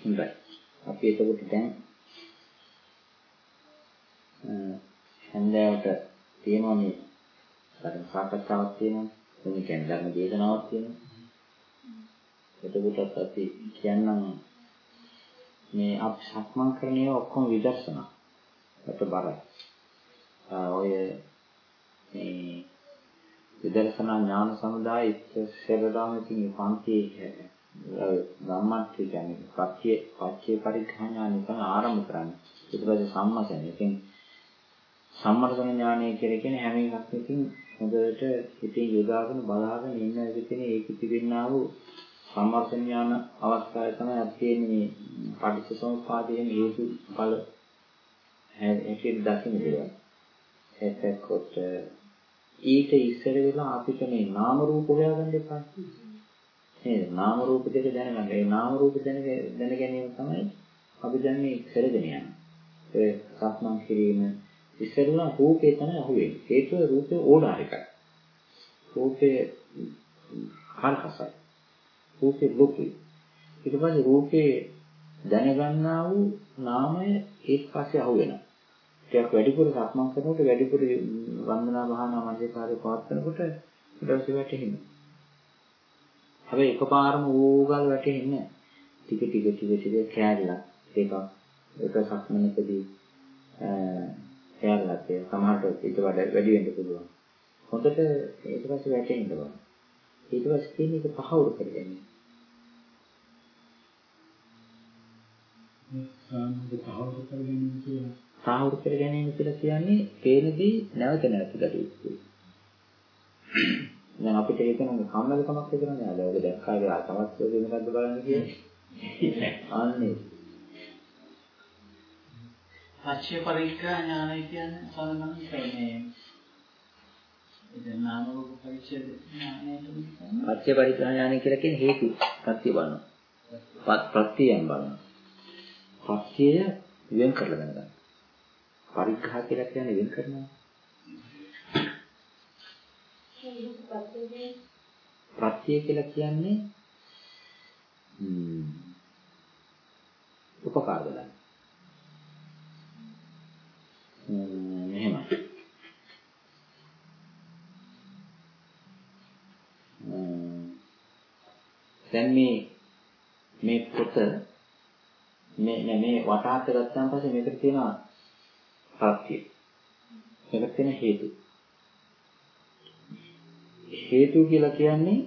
හොඳයි. අපි එතකොට දැන් හන්දෑවට තියෙනවා මේ ධර්ම සාකච්ඡාවක් තියෙනවා. මේ කියන්නේ ධර්ම දේශනාවක් තියෙනවා. එතකොටත් අපි කියන්නම් මේ අපි සක්මන් කරන ඒවා ඔක්කොම විදර්ශනා. යට බරයි. ඔය මේ විදර්ශනා ඥාන සමුදාය ඉස්සරදාම ඉතින් පන්තියේ ධම්මත් කියන්නේ පච්චේ පරිඥාන නිකන් ආරම්භ කරන්නේ. ඊට පස්සේ සම්මතන. ඉතින් සම්මතන ඥානය කියන්නේ හැම එකක්ම ඉතින් හොඳට ඉතින් යොදාගෙන බලාගෙන ඉන්න විදිහේ ඒක තිබෙනා වූ සම්මතන ඥාන අවස්ථාවේ තමයි අපි මේ පටිච්චසමුප්පාදයේ හේතු ඵල හැටියට දකින්න දෙනවා. එතකොට ඊට ඉස්සර වෙලා අපිට මේ නාම රූප හොයාගන්න එපා. නේද? නාම රූප දෙක දැනගන්න. ඒ නාම රූප දැන ගැනීම තමයි අපි දැන් මේ කරගෙන යන්නේ. ඒ සක්මන් කිරීම ඉස්සරලා රූපේ තමයි අහුවෙන්නේ. හේතුව රූපේ ඕලාරිකයි. රූපේ කාර්කසයි. රූපේ ලොකුයි. ඊට පස්සේ රූපේ දැනගන්නා වූ නාමය ඒක පස්සේ අහුවෙනවා. ටිකක් වැඩිපුර සක්මන් කරනකොට වැඩිපුර වන්දනා භාවනා මධ්‍යකාරී පවත්වනකොට ඊට පස්සේ වැටෙනවා. හැබැයි එකපාරම ඕගල් වැටෙන්නේ නැහැ. ටික කෑල්ලක් එකක් එක සක්මනකදී කෑල්ලක් ඒ සමහරට ඊට වඩා වැඩි වෙන්න පුළුවන්. හොඳට ඊට පස්සේ වැටෙන්න ඕන. ඊට පස්සේ කියන්නේ ඒක තහවුරු කරගන්න. තහවුරු කර ගැනීම කියලා කියන්නේ පේනදී නැවත ගැටුම්. දැන් අපිට ඒක නම් කම්මැලිකමක් විතරනේ ආද. ඔය දැන් කාගේ ආතමත් වෙන්නේ මොකද්ද බලන්න කියන්නේ. අනේ. පච්චේ පරික්ඛා ඥානය කියන්නේ සාමාන්‍යයෙන් මේ දැන් නාම රූප පරිච්ඡේද ඥානයට කියන්නේ. පච්චේ පරික්ඛා ඥානය කියලා කියන්නේ හේතු ප්‍රත්‍ය බලනවා. ප්‍රත්‍යයෙන් බලනවා. ප්‍රත්‍යය වෙන් කරලා ගන්නවා. පරික්ඛා කියලා කියන්නේ වෙන් කරනවා. ප්‍රත්‍ය කියලා කියන්නේ උපකාර බලන්න. මෙහෙමයි. දැන් මේ පොත මේ වටහාට ගත්තාන් පස්සේ මේකට තියෙනවා ප්‍රත්‍ය. මේකට තියෙන හේතු. හේතු කියලා කියන්නේ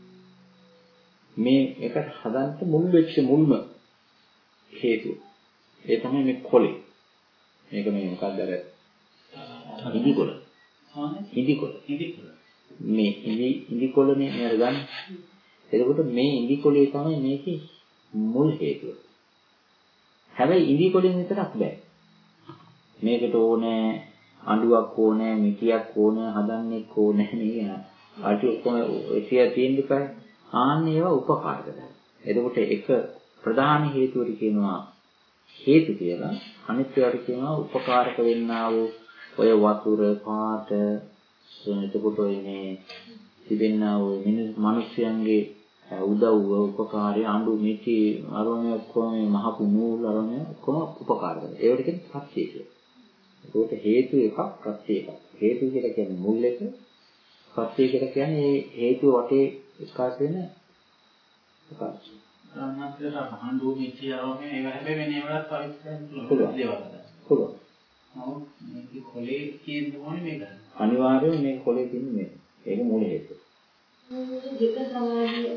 මේ එකට හදන්න මුල් වෙච්ච මුල්ම හේතුව. ඒ තමයි මේ කොලේ. මේක මේ මොකක්ද අර ඉදිකොල. ඉදිකොල. මේ ඉදිකොලනේ නේද ගන්න. එතකොට මේ ඉදිකොලේ තමයි මේකේ මුල් හේතුව. හැබැයි ඉදිකොලෙන් විතරක් බෑ. මේකට ඕනේ අඬුවක් ඕනේ, මිටියක් ඕනේ, හදන්නෙක් ඕනේ නේ. අටි ඔක්කොම එසිය තියෙන්න ඉපයි. ආන්නේ ඒවා උපකාර කරනවා. එතකොට එක ප්‍රධාන හේතුවට කියනවා හේතු කියලා. අනිත් ඒවාට කියනවා උපකාරක වෙන්නා වූ ඔය වතුර පාට එතකොට ඔය මේ තිබෙනා වූ මිනිස්යන්ගේ උදව්ව උපකාරය අඬු මිටි අරෝණේ ඔක්කොම මහ කුණූල් අරෝණේ ඔක්කොම උපකාර කරනවා. ඒවට කියන්නේ ප්‍රත්‍ය කියලා. ඒකට හේතු එකක් ප්‍රත්‍ය එකක්. හේතු කියලා කියන්නේ මුල් එක. ප්‍රත්‍ය කියලා කියන්නේ මේ හේතුව වටේ විකාශ වෙන ප්‍රකාශ. අන්නතර අඬු මිටි අරෝණේ ඒවා හැබැයි වෙන ඒවාට පරිස්සම් පුළුවන් දේවල්. පුළුවන්. නමුත් මේ කොලේ කියන මොනේ මේක. අනිවාර්යයෙන් මේ කොලේ තියෙන මේ. ඒක මූල හේතුව. දෙක සමාධිය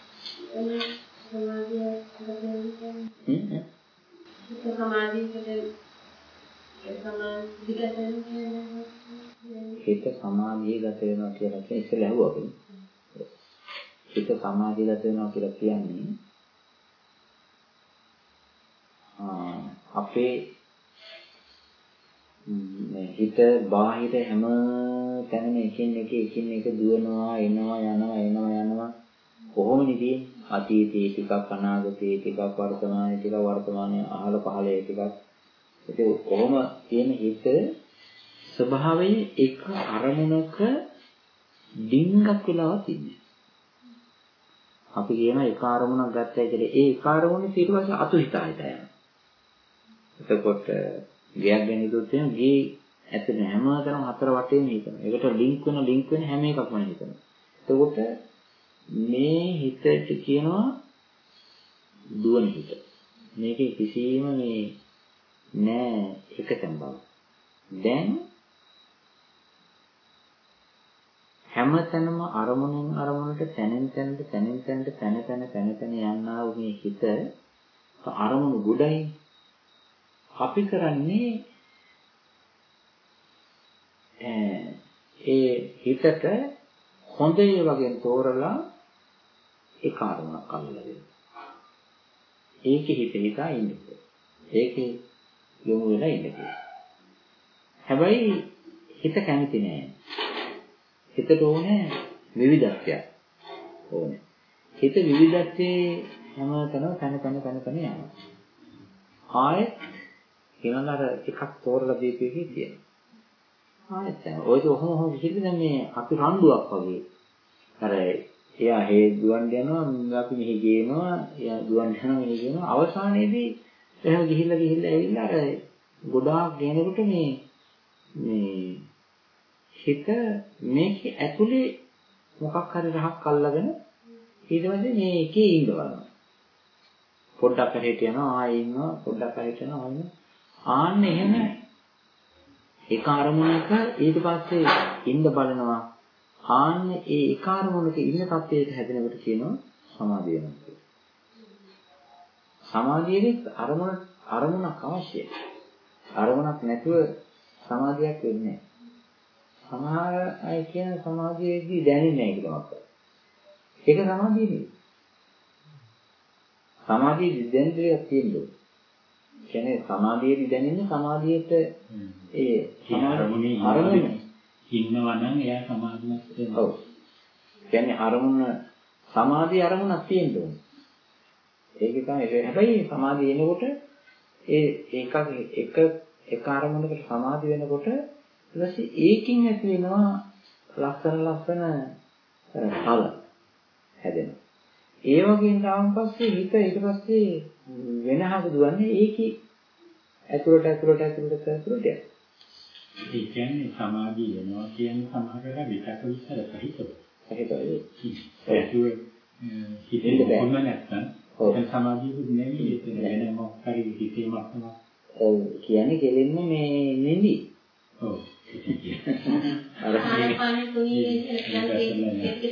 හිත සමාධිය ගත වෙනවා කියලා කියන්නේ ඉස්සෙල්ලා ඇහුවා. හිත සමාධිය ගත වෙනවා කියලා කියන්නේ අපේ හිත බාහිර හැම තැනම එකින් එක දුවනවා එනවා කොහොම නිදී අතීතයේ ටිකක් අනාගතයේ ටිකක් වර්තමානයේ ටිකක් වර්තමානයේ අහල පහලයේ ටිකක් ඒක කොහොම තියෙන හිත ස්වභාවයේ එක අරමුණක ඩිංගක් වෙලාවක් ඉන්නේ අපි කියන එක අරමුණක් ගත්තයි කියලා. ඒ එක අරමුණේ ඊට පස්සේ අතු හිතා යනවා. එතකොට ගයක් ගැන හිතුවොත් එහෙනම් ගේ ඇතුලේ හැමතැනම හතර වටේම හිතනවා. ඒකට ලින්ක් වෙන හැම එකක්ම හිතනවා. එතකොට මේ හිතට කියනවා දුවන හිත. මේකේ කිසිම මේ නෑ එකතෙන් බව. දැන් හැමතැනම අරමුණෙන් අරමුණට තැනෙන් තැනට යන්නා වූ මේ හිත අරමුණු ගොඩයි. අපි කරන්නේ ඒ හිතට හොඳ ඒ වගේ තෝරලා ඒ කාරණාවක් අල්ලලා දෙනවා. ඒකේ හිතා ඉන්නේ. ඒකේ යොමු වෙලා ඉන්නේ. හැබැයි හිත කැමති නෑ. හිතට ඕනේ විවිධත්වයක්. ඕනේ. හිත විවිධත්වයේ හැමතැනම තන යනවා. ආයෙත් ඊළඟ එකක් තෝරලා දීපෙකේ තියෙනවා. ආයෙත් ඔයක ඔහොම කිසිද මේ අපි රණ්ඩුවක් වගේ. අර එයා හේ දුවන් යනවා අපි මෙහි ගේනවා. එයා දුවන් යනවා මෙහි ගේනවා. අවසානයේදී එහෙම ගිහිල්ලා ඇවිල්ලා අර ගොඩාක් ගේනකොට මේ හිත මේකේ ඇතුලේ මොකක් හරි රහක් අල්ලගෙන ඊට පස්සේ මේ එකේ ඉන්න බලනවා. පොඩ්ඩක් හරියට යනවා ආයෙ ඉන්නවා පොඩ්ඩක් හරියට යනවා ආයෙ. ආන්න එහෙම එක අරමුණක ඊට පස්සේ ඉන්න බලනවා. ආන්න ඒ එක අරමුණක ඉන්න තත්ත්වයට හැදෙනකොට කියනවා සමාධිය වෙනවා කියලා. සමාධියේ අරමුණක් අවශ්‍යයි. අරමුණක් නැතුව සමාධියක් වෙන්නේ නැහැ. සමහර අය කියන සමාධියේදී දැනෙන්නේ නැහැ කියලා අපට. ඒක සමාධිය නෙවෙයි. සමාධියේදී දැනෙන දේක් තියෙනවා. කියන්නේ සමාධියේදී දැනෙන්නේ සමාධියට ඒ අරමුණ ඉන්නවා නම් එයා සමාධියක් වෙනවා. ඔව්. කියන්නේ අරමුණ සමාධිය අරමුණක් තියෙන්න ඕනේ. ඒක තමයි. හැබැයි සමාධිය එනකොට එක අරමුණකට සමාධිය වෙනකොට ඊපස්සේ ඒකින් ඇති වෙනවා ලස්සන ඵල හැදෙනවා. ඒ වගේම ඊට පස්සේ හිත ඊට පස්සේ වෙනහක දුවන්නේ ඒකේ ඇතුළට යනවා. ඒ කියන්නේ සමාධිය වෙනවා කියන්නේ සමාහකට විතක විතර සහිතව. ඒක හිතේ කොහොම නැත්නම් දැන් සමාධියකුත් නෙමෙයි ඒක වෙන මොකක් හරි හිතීමක් තමයි. ඔව් කියන්නේ කෙලින්ම මේ නෙඳි. ඔව්. අර පානේ තුනී ඒක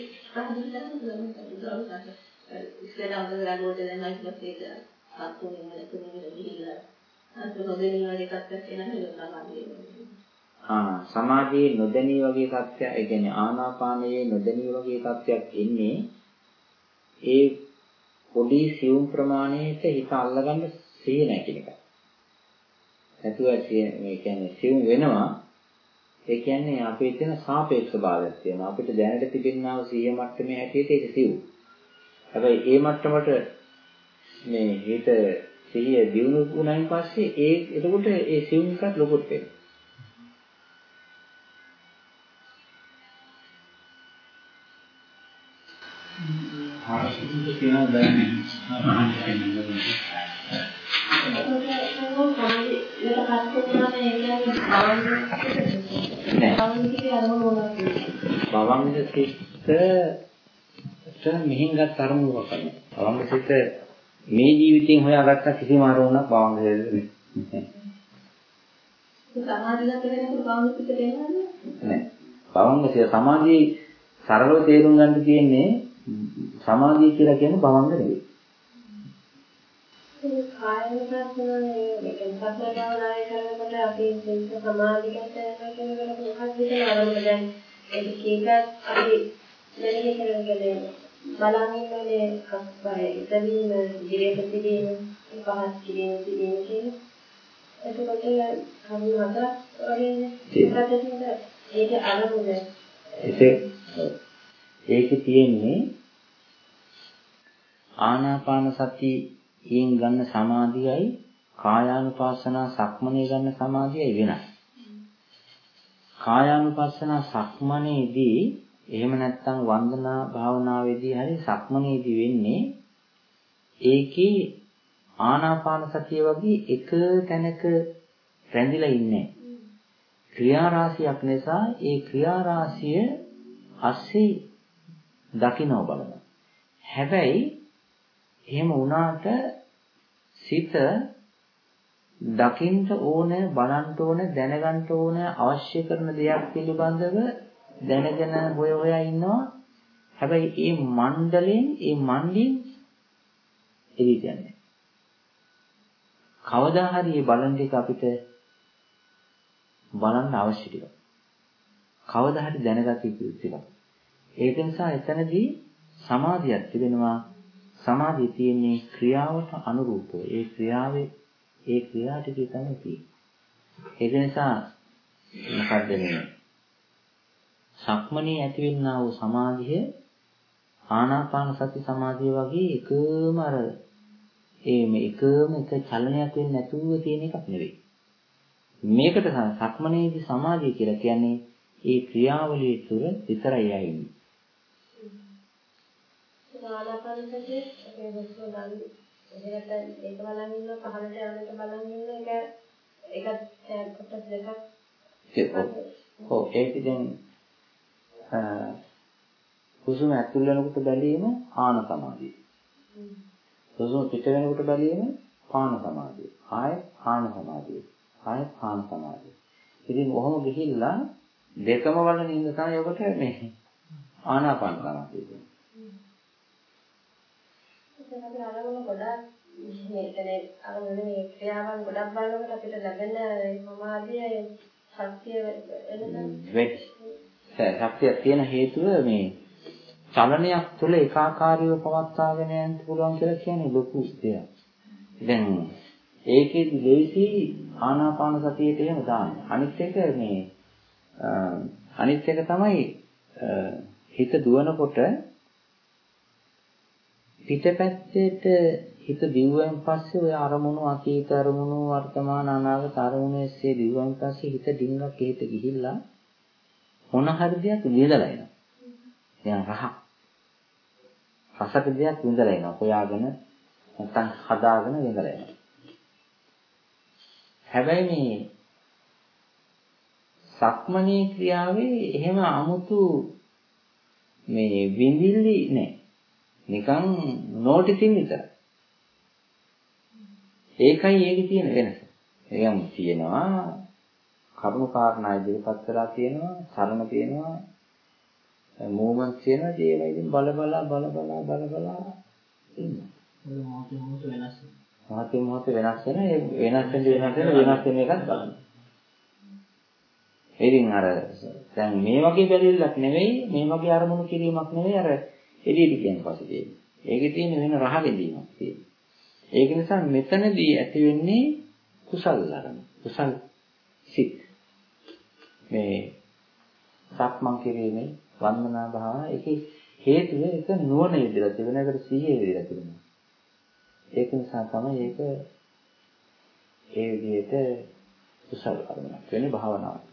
ඉස්සරහට ගලුවට දැන් අයිතිවත් ඒක හත්තුනේ වල තුනේ ගිහිල්ලා අන්ත නොදෙනී වගේ තත්ත්වයක් එනවා සමාධිය. සමාධියේ නොදැනී වගේ තත්ත්වය, ඒ කියන්නේ ආනාපානයේ නොදැනී වගේ තත්ත්වයක් එන්නේ ඒ පොඩි සියුම් ප්‍රමාණයට හිත අල්ලගන්න සිහිය නැති එක. නැතුව මේ කියන්නේ සියුම් වෙනවා. ඒ කියන්නේ අපේ තියෙන සාපේක්ෂ භාවයක් තියෙනවා. අපිට දැනට තිබෙනා වූ සිහිය මට්ටමේ හැටියට ඒක සියුම්. හැබැයි ඒ මට්ටමට මේ හිත සිහිය දියුණු වුණායින් පස්සේ එතකොට ඒ සියුම් එකත් ලොකුට වෙනවා. ආශිර්වාද කියලා දැන් අහන්න කියන්නේ. භවංග සිත මෙහින්ගත් අරමුණක් කරනවා. භවංග සිත මේ ජීවිතයෙන් හොයාගත්ත කිසිම අරමුණක් භවංග දෙන්නේ නැහැ. සමාධිගත වෙනකොට භවංග සිතට එන්නේ නැහැ. භවංග සිත සමාධියේ සරලව තේරුම් ගන්න තියෙන්නේ සමාධිය කියලා කියන්නේ භවංග නෙවෙයි. ඒ කායනපසනේ මේකෙන් පස්සදාවනාය කරනකොට අපි සිත සමාධිගත වෙනවා කියනකොට මොකක්ද කියන අරමුණ දැන් ඒක කීකත් අපි මෙලෙහි කරගෙන බලන් ඉන්නනේ අස්පය ඉතින් දිරේපතිදීන පහත් කිරීම කියන එතකොට කවුරු හදා වගේ ඒක අරමුණ ඒකේ තියෙන්නේ ආනාපාන සතියෙන් ගන්න සමාධියයි කායානුපස්සනා සක්මනේ ගන්න සමාධියයි වෙනස්. කායානුපස්සනා සක්මනේදී එහෙම නැත්නම් වන්දනා භාවනාවේදී හරි සක්මනේදී වෙන්නේ ඒකේ ආනාපාන සතිය වගේ එක තැනක රැඳිලා ඉන්නේ. ක්‍රියා රාශියක් නිසා ඒ ක්‍රියා රාශිය ASCII දකින්න බලන. හැබැයි එහෙම වුණාට සිත දකින්න ඕන, බලන්න ඕන, දැනගන්න ඕන අවශ්‍ය කරන දේක් පිළිබඳව දැනගෙන හොයා ඉන්නවා. හැබැයි මේ මණ්ඩලයෙන් එළියට යන්නේ. කවදා හරි මේ බලන එක අපිට බලන්න අවශ්‍ය ටික. කවදා හරි දැනගත යුතු ටික. ඒක නිසා එතනදී සමාධියක් තිබෙනවා. සමාධිය තියෙන්නේ ක්‍රියාවට අනුරූපව. ඒ ක්‍රියා ටිකේ තමයි තියෙන්නේ. ඒක නිසා මොකද්ද මේ සක්මණේ ඇතිවෙනා වූ සමාධිය ආනාපාන සති සමාධිය වගේ එකම එක චලනයක් වෙන්නේ නැතුව තියෙන එකක් නෙවෙයි. මේකට සක්මණේදී සමාධිය කියලා කියන්නේ ඒ ක්‍රියාවලිය තුළ විතරයි යන්නේ. ආනාපානසතිය අපේ වස්තු ගන්න එකට ඒක බලන් ඉන්න පහළට යන එක බලන් ඉන්න ඒකත් කොටස් දෙකක් ඔව් ඒක දැන් හුස්ම ඇතුල් වෙනකොට බැලීම ආන සමාධිය. හුස්ම පිට වෙනකොට බැලීම පාන සමාධිය. ආයෙත් ආන සමාධිය. ආයෙත් පාන සමාධිය. ඉතින් ඔහොම ගිහිල්ලා දෙකම බලන ඉන්න තමයි ඔබට මේ ආනාපාන සමාධිය කියන්නේ. අපි අරමුණ ගොඩක් මේකනේ අරමුණ මේ ක්‍රියාවන් ගොඩක් බලනකොට අපිට ලැබෙන සමාධිය ශක්තිය ශක්තිය තියෙන හේතුව මේ චලනයක් තුළ ඒකාකාරීව පවත්වාගෙන යන්න පුළුවන් කියලා කියන්නේ ලොකු දෙයක්. දැන් ඒකෙදි දෙයිසි ආනාපාන සතියට එහෙම දාන්න. අනිත් එක තමයි හිත දුවනකොට පිටපැත්තේට හිත දිවුවෙන් පස්සේ ඔය අරමුණු අතීත අරමුණු වර්තමාන අනාගත අරමුණු එස්සේ දිවුවෙන් පස්සේ හිත ඩිංගක් එහෙට ගිහිල්ලා මොන හරි දෙයක් විඳලා එනවා. දැන් රසක දෙයක් විඳලා එනවා. හොයාගෙන නැත්තම් හදාගෙන විඳලා එනවා. හැබැයි මේ සක්මණේ ක්‍රියාවේ එහෙම 아무තු මේ විඳිල්ලි නැහැ. නිකන් නෝටිසින් විතර. ඒකයි ඒකේ තියෙන වෙනස. එයම් තියෙනවා කරුණු කාරණා ඉදිරිපත් කරලා තියෙනවා, සරණ තියෙනවා, මූවමන්ට් තියෙනවා, ඒවා ඉතින් බල බල ඉන්නවා. මොහොත වෙනස් වෙන එකක් බලන්න. ඉතින් අර දැන් මේ වගේ බැලිල්ලක් නෙවෙයි, මේ වගේ අරමුණු කිරීමක් නෙවෙයි අර එළියට කියන පස්සේ තියෙන්නේ. ඒකේ තියෙන වෙන රහ වෙදීමක් තියෙනවා. ඒක නිසා මෙතනදී ඇති වෙන්නේ කුසල් ධර්ම. කුසල් සිත්. මේ සක්මන් කිරීමේ වන්දනා භාවනා ඒකේ හේතුව ඒක නුවණ ඉදිරියට තිබෙන එකට සිහිය ඉදිරියට තිබෙනවා. ඒක නිසා තමයි ඒක ඒ විදිහට කුසල් කර්මයක් වෙන්නේ භාවනාවක්.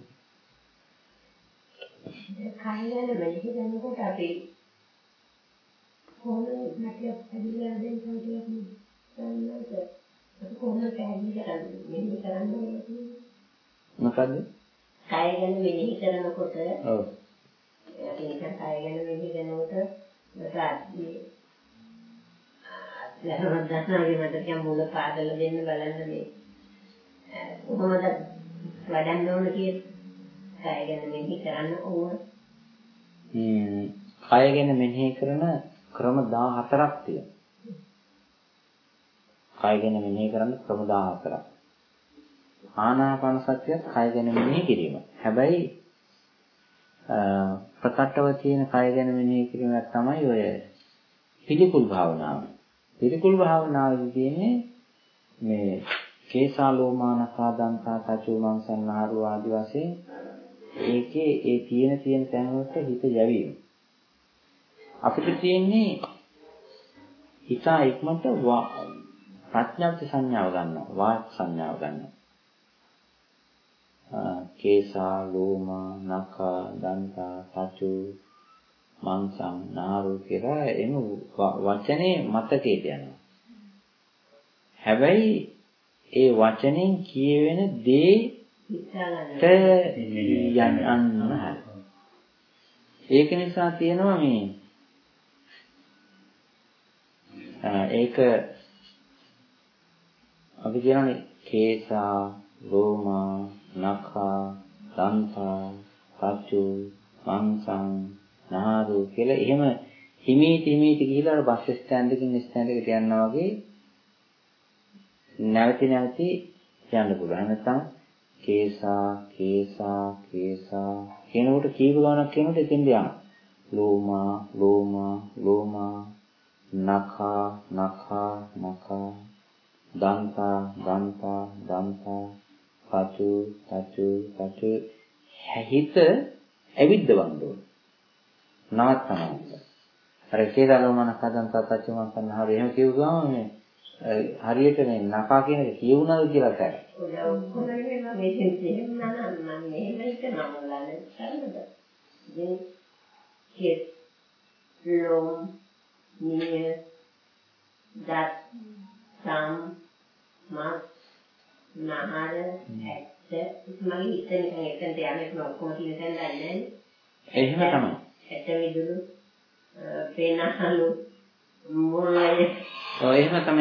කයියල මෙහි දැනකොට අපි කොහොමද නැතිව ඇවිල්ලා දෙන්න කියලා කියනවාද? අපි කොහොමද පැහැදිලි කරන්නේ? මෙහි කරන්නේ මොකද්ද? කය ගැන මෙහි කරනකොට ඔව්. අපි නිකන් කය ගැන මෙහි කරනකොට මට කියන්න මුල පාදල දෙන්න බලන්න මේ කොහොමද වඩන්න ඕන කියලා කය ගැන මෙහි කරන්න ඕන. කය ගැන මෙහි කරන ක්‍රම 14ක් තියෙනවා. කය ගැන මෙහි කරන ක්‍රම 14ක්. ආනාපාන සතියත් කය ගැන මෙහි කිරීම. හැබැයි ප්‍රකටව තියෙන කය ගැන මෙහි කිරීමක් තමයි ඔය පිළිකුල් භාවනාව. පිළිකුල් භාවනාවේදී තියෙන්නේ මේ කේසා ලෝමානසා දන්තා සචෝ මංසන්නාරු ආදි වශයෙන් ඒකේ ඒ තියෙන තැන් වලට හිත යැවීම. අපිට තියෙන්නේ හිතා ඉක්මනට ප්‍රඥාප්ති සංඥාව ගන්නවා, වාක් සංඥාව ගන්නවා. කේසා ලෝමා නඛා දන්තා සචෝ මංසං නාරු කියලා එම වචනේ මතකයට යනවා. හැබැයි ඒ වචනෙන් කියවෙන දේ යන්න හරි. ඒක නිසා තියෙනවා මේ ඒක අපි කියනනේ කේසා, ලෝමා, නඛා, දන්තා, පච්චු, මංසං, නාරු කියලා එහෙම හිමීට ගිහිලා බස් ස්ටෑන්ඩ් එකකින් ස්ටෑන්ඩ් එකට යනවා වගේ නැවති යන්න පුළුවන්. නැත්නම් කේසා කියනකොට කීප ගණනක් කියනකොට එතෙන්ද යනවා. ලෝමා නඛා දන්තා පචු හිත ඇවිද්දවන්න ඕන. නවත්තනවා. අර කේසා ලෝමා නඛා දන්තා පචු මංසං නාරු එහෙම කියුවාම මේ හරියට මේ නඛා කියන එක කියුණාද කියලා තමයි. මේකෙන් කියනවා නම් මම එහෙම හිතනවා මොළානේ හරිද? ඉතින් කෙස් ලොම් නිය දත් සම් මස් නහර ඇත්ත මගේ හිතේ එතනට යන්නේ ඔක්කොම කියන තැන නැහැ. එහෙම තමයි. ඇත්ත මිදුළු පේනහලු මොළය එහෙම තමයි.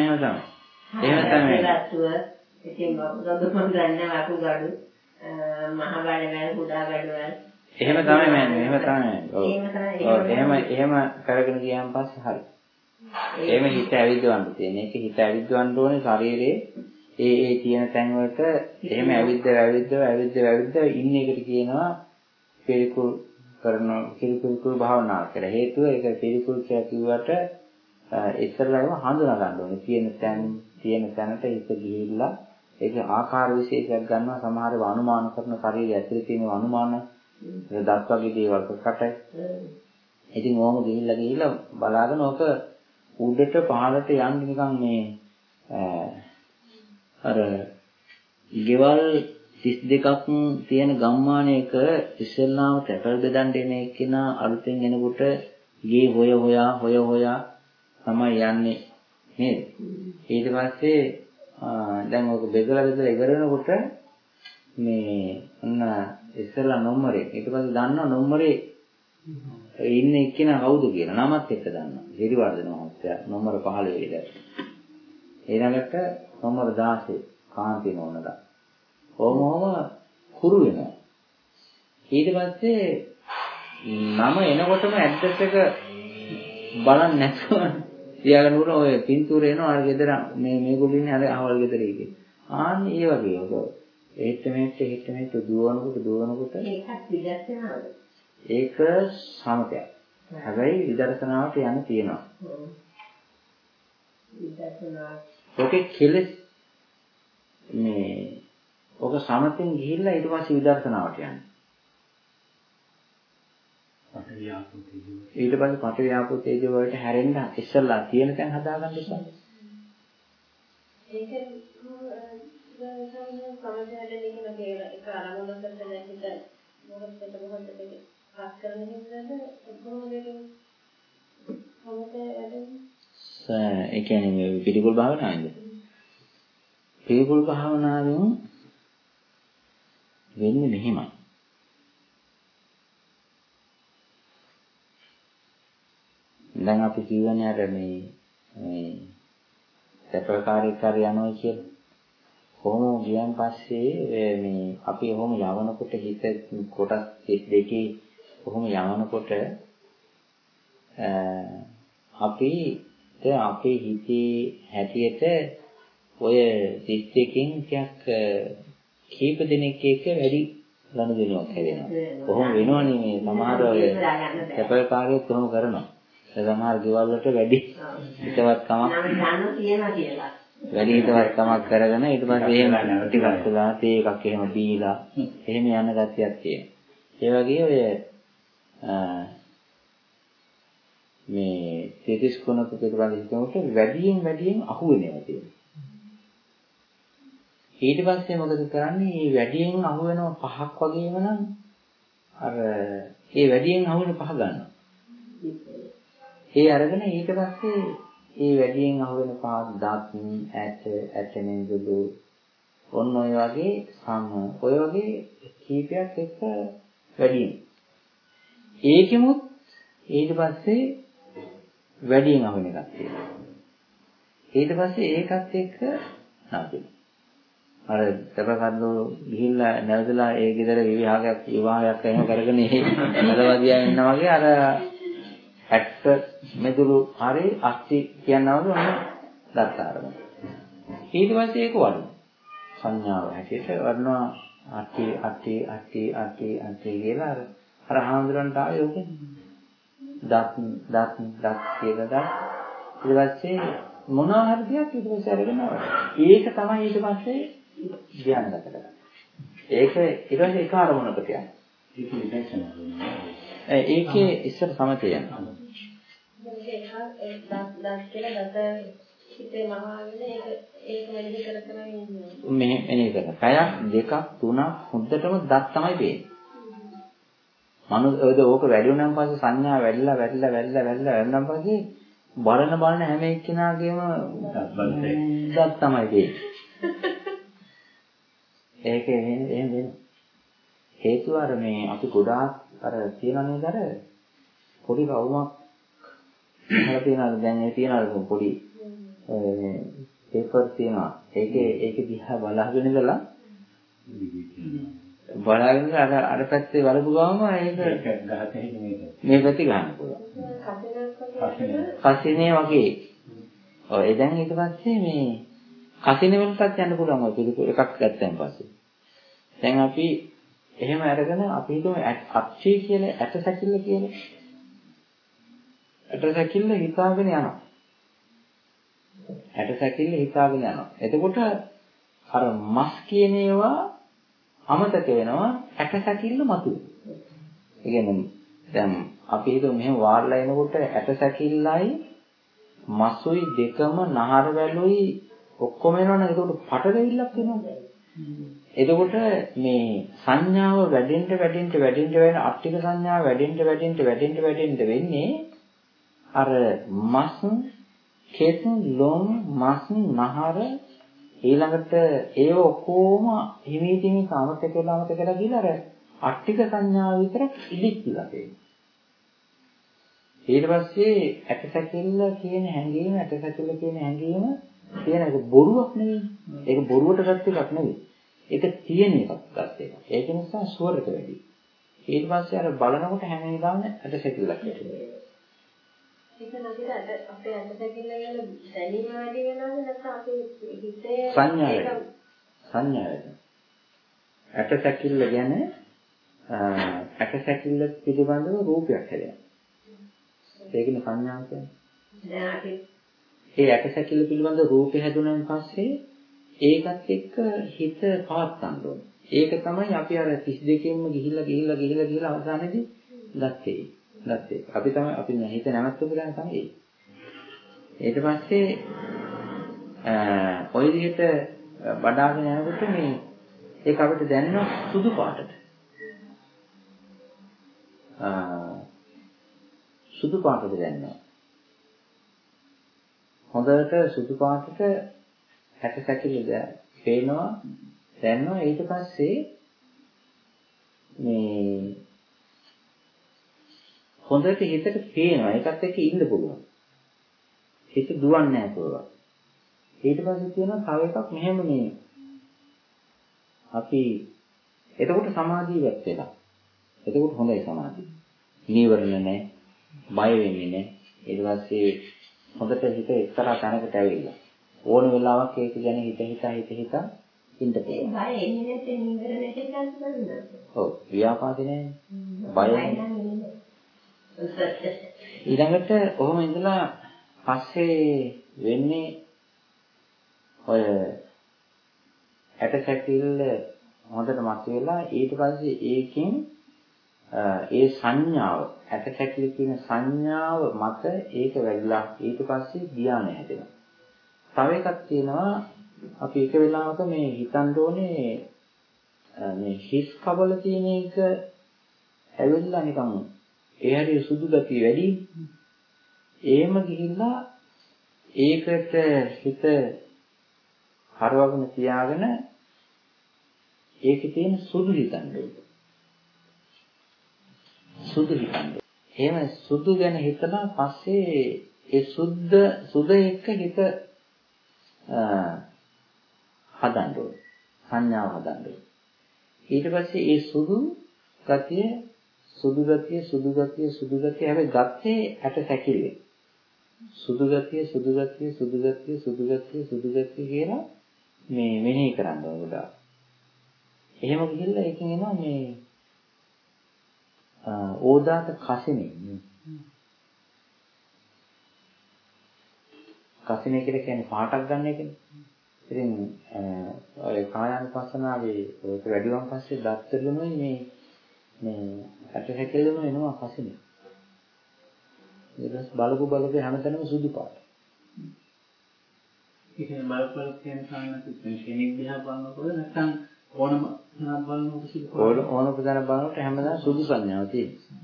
ඉතින් වකුගඩු කොන් ගන්න වකුගඩු මහ බඩවැල් කුඩා බඩවැල් එහෙම කරගෙන ගියාන් පස්සේ හරි. එහෙම හිත ඇවිද්දවන්න තියෙන. ඒක හිත ඇවිද්දවන්න ඕනේ ශරීරයේ ඒ තියෙන තැන් වලට එහෙම ඇවිද්ද ඉන්න එකට කියනවා පිළිකුල් භාවනාව කියලා. හේතුව ඒක පිළිකුල් කියලා කිව්වට ඉස්සරලම හඳුනා ගන්න ඕනේ. තියෙන තැනට හිත ගිහිල්ලා ඒක ආකාර විශේෂයක් ගන්නවා. සමහර ඒවා අනුමාන කරන ශරීරය ඇතුලේ තියෙන අනුමාන දත් වගේ දේවල් කොටයි. ඉතින් ඕම ගිහිල්ලා බලාගෙන ඕක උඩට පහළට යන්නේ නිකන් මේ අර ගෙවල් 32ක් තියෙන ගම්මානයක ඉස්සෙල්ලාම තැපල් බෙදන්න එන එක්කෙනා අලුතෙන් එනකොට ගේ හොයා තමයි යන්නේ නේද? ඊට පස්සේ දැන් ඔක බෙදලා ඉවරනකොට මේ ඔන්න ඉස්සෙල්ලා නම්බරේ ඊට පස්සේ දන්නවා නම්බරේ ඉන්නේ එක්කෙනා කවුද කියලා නමත් එක්ක දන්නවා. හිරිවර්ධන මහත්තයා නම්බර 15 ඉඳලා. ඊළඟට නම්බර 16 කාන්ති නෝනලා. කොහොම කුරු වෙනවා. ඊට පස්සේ නම එනකොටම ඇඩ්‍රස් එක බලන්නේ නැතුව තියාගෙන උන ඔය පින්තූර එනවා අර ගෙදර මේගොල්ලෝ ඉන්නේ අර අහවල් ගෙදර ඉන්නේ. ආන්නේ ඒ වගේ ඔක එහෙට මෙහෙට දුවනකොට ඒකත් විදර්ශනාවද? ඒක සමතයක්. හැබැයි විදර්ශනාවට යන්න තියෙනවා. විදර්ශනාව. ඔකේ කෙලස් මේ ඔක සමතෙන් ගිහිල්ලා ඊට පස්සේ විදර්ශනාවට යන්නේ. ඊට පස්සේ පඨවි ආපෝ තේජෝ වලට හැරෙන්න ඉස්සල්ලා තියෙන තැන් හදාගන්න ඉස්සල්ලා. ඒක සමහරවිට ඒක ආරම්භකට දැකිට මොකද පාස් කරන හින්දාද කොහොමද ඒ කියන්නේ මේ පිළිකුල් භාවනාවද? පිළිකුල් භාවනාවෙන් වෙන්නේ මෙහෙමයි. දැන් අපි කියවනේ අර මේ සැපකාරීකාරී යනවා කියලා. කොහොම ගියන් පස්සේ මේ අපි කොහොම යවනකොට හිත කොටස් 32 කොහොම යවනකොට අපේ හිතේ හැටියට ඔය 32කින් ටිකක් කීප දෙනෙක් එක්ක වැඩි ගනුදෙනුවක් හැදෙනවා. කොහොම වෙනවනේ මේ සමහර ඔය සැපකාරීත් කොහොම කරනවා. සමහර ගෙවල් වලට වැඩි හිතවත්කමක් කරගෙන ඊට පස්සේ එහෙම ටිකක් වෙලා තේ එකක් එහෙම බීලා එහෙම යන ගතියක් තියෙනවා. ඒ වගේ ඔය මේ තේතිස් කොනක පිටවල හිතනකොට වැඩියෙන් අහු වෙනවා තියෙනවා. ඊට පස්සේ මොකද කරන්නේ? මේ වැඩියෙන් අහු වෙනව පහක් වගේම නම් අර ඒ වැඩියෙන් අහු වෙන පහ ගන්නවා. ඒ අරගෙන ඊට පස්සේ ඒ වැඩියෙන් අහුවෙන පාත් දත් ඇටෙනෙන්දුළු ඔන්න ඔය වගේ ඔය වගේ කීපයක් එක්ක වැඩියෙන්. ඒකෙමුත් ඊට පස්සේ වැඩියෙන් අහුවෙන එකක් තියෙනවා. ඊට පස්සේ ඒකත් එක්ක නවතිනවා. අර තපකද්දෝ ගිහිල්ලා නැවතලා ඒ ගෙදර විවාහයක් එහෙම කරගෙන මලවදියා ඉන්නා වගේ අර ඇට්ට මෙදුළු හරි අස්ති කියනවලු ඔන්න දත්තාරම. ඊට පස්සේ ඒක වඩන සංඥාව හැටියට වඩනවා අටි කියලා අර හාමුදුරන්ට ආවේ ඕකෙන් දත් කියලා ඊට පස්සේ මොනවා හරි දෙයක් ඊට පස්සේ අරගෙන ඒක තමයි ඊට පස්සේ ධ්‍යානගත කරගන්න. ඒක ඊට පස්සේ ඒක අරමුණකට යනවා. ඒක විදර්ශනා. ඒකේ ඉස්සර සමතේ යනවා. දත් කියලා දත හිතේ මහාගෙන ඒක මෙලෙස කර කර ඉන්නවා. මෙහෙම කරන. පැයක් දෙකක් තුනක් හොද්දටම දත් තමයි පේන්නේ. ඕක වැඩි වුණාන් පස්සේ සංඥා වැඩිලා පස්සේ බලන හැම එක්කෙනාගේම දත් තමයි පේන්නේ. ඒක එහෙම වෙනවා. හේතුව අර මේ අපි ගොඩාක් අර තියන නේද අර පොඩි රවුමක් අහලා තියනවා. දැන් ඒ තියනවා පොඩි පේපර් තියනවා. ඒකේ දිහා බලාගෙන ඉඳලා අර පැත්තේ බලපු ගමම ඒක මේ පැත්තේ ගන්න පුළුවන්. කසිනේ වගේ. ඔය දැන් ඊට පස්සේ මේ කසිනේ වලටත් යන්න පුළුවන් ඔය පිළිතුරු එකක් ගත්තන් පස්සේ. දැන් අපි එහෙම අරගෙන අපි හිතමු අච්චි කියලා ඇට සැකිල්ල කියලා. ඇට සැකිල්ල හිතාගෙන යනවා. ඇට සැකිල්ල හිතාගෙන යනවා. එතකොට අර මස් කියන ඒවා අමතක වෙනවා ඇට සැකිල්ල මතුවේ. ඒ කියන්නේ දැන් අපි හිතමු මෙහෙම වාරලා එනකොට ඇට සැකිල්ලයි මසුයි දෙකම නහර වැලුයි ඔක්කොම එනවනේ. එතකොට පටලවිල්ලක් වෙනවා. එතකොට මේ සංඥාව වැඩෙන්න අට්ටික සංඥාව වැඩෙන්න වෙන්නේ අර මස් කෙස් ලොම් මස් නහර ඊළඟට ඒව ඔක්කොම හිමීටින් සමතක කියලා ගිහලා අර අට්ටික සංඥාව විතර ඉලිච්චිලා තියෙනවා. ඊට පස්සේ ඇටසැකිල්ල කියන හැඟීම කියන එක බොරුවක් නෙවෙයි. ඒක බොරුවට ගත්ත එකක් නෙවෙයි. ඒක තියෙන එකක් ගත්ත එකක්. ඒක නිසා ස්වරට වැඩි. ඊට පස්සේ අර බලනකොට හැම වෙලාවෙම ඇටසැකිල්ලක් ඇතිවෙනවා. ඒක නැතිද අපේ ඇටසැකිල්ල ගැන දැනීම වැඩි වෙනවද නැත්නම් අපේ හිතේ සංඥාව ඇටසැකිල්ල ගැන ඇටසැකිල්ල පිළිබඳව රූපයක් හැදෙනවා. ඒකනේ සංඥාව කියන්නේ. ඒ ඇටසැකිල්ල පිළිබඳ රූපය හැදුනන් පස්සේ ඒකත් එක්ක හිත පවත්තන්න ඕනේ. ඒක තමයි අපි අර 32කින්ම ගිහිල්ලා අවසානයේදී ගත්තේ. අපි හිත නැවතුම් ගන්න තමයි. ඊට පස්සේ ඔය විදිහට බඩාගෙන යනකොට මේ ඒක අපිට දැනෙනවා සුදු පාටට. සුදු පාටට දැනෙනවා. හොඳට සුදු පාටට ඇටසැකිලි පේනවා දැනෙනවා. ඊට පස්සේ මේ හොඳට හිතට පේනවා. ඒකත් එක්ක ඉන්න පුළුවන්. හිත දුවන්නේ නැහැ පුළුවන්. ඊට පස්සේ තියෙනවා තව එකක් මෙහෙම මේ අපි එතකොට සමාධිය වැක් වෙනවා. එතකොට හොඳයි සමාධිය. නීවරණ නැහැ. බය වෙන්නේ නැහැ. ඊට පස්සේ හොඳට හිත එක්තරා තැනකට ඇවිල්ලා ඕන වෙලාවක ඒක ගැන හිත ඉන්න පුළුවන්. බය එන්නේ නැත්නම් නීවරණ නැති chance බලන්න. ඔව් ව්‍යාපාදේ නැහැ. බය ඊළඟට ඔහොම ඉඳලා පස්සේ වෙන්නේ ඔය ඇටසැකිල්ල හොඳට මතුවෙලා ඊට පස්සේ ඒකෙන් ඒ සංඥාව ඇටසැකිලි කියන සංඥාව මත ඒක වැඩිලා ඊට පස්සේ ධ්‍යානය හැදෙනවා. තව එකක් තියෙනවා අපි එක වෙලාවක මේ හිතන්න ඕනේ මේ හිස් කබල තියෙන එක ඇවිල්ලා නිකන් ඒ හැටි සුදු ගතිය වැඩි. එහෙම ගිහිල්ලා ඒකට හිත හරවගෙන තියාගෙන ඒකේ තියෙන සුදු හිතන්නේ. සුදු හිතන්නේ. එහෙම සුදු ගැන හිතලා පස්සේ ඒ සුද එක්ක හිත හදන්න ඕනේ. සංඥාව හදන්න ඕනේ. ඊට පස්සේ ඒ සුදු ගතිය හැබැයි ගත්තේ ඇට සැකිල්ලේ. සුදු ගතිය කියලා මේ මෙනෙහි කරන්න ඕන ගොඩාක්. එහෙම ගිහිල්ලා ඒකෙන් එනවා මේ ඕදාත කසිනේ. කසිනේ කියලා කියන්නේ පාටක් ගන්න එකනේ. ඉතින් ඔය කායानुපස්සනාවේ ඔක වැඩිවම් පස්සේ දත්තලුනොයි මේ ඇට හැකෙලුනො එනවා කසිනේ. ඊට බලපු හැමතැනම සුදු පාට. ඉතින් බලපල් කියන කාරණා කෙනෙක් දිහා බලනකොට නැත්නම් ඕනම තැනක් බලනකොට සුදු පාට. ඕනම තැනක් බලනකොට හැමදාම සුදු සංඥාව තියෙනවා.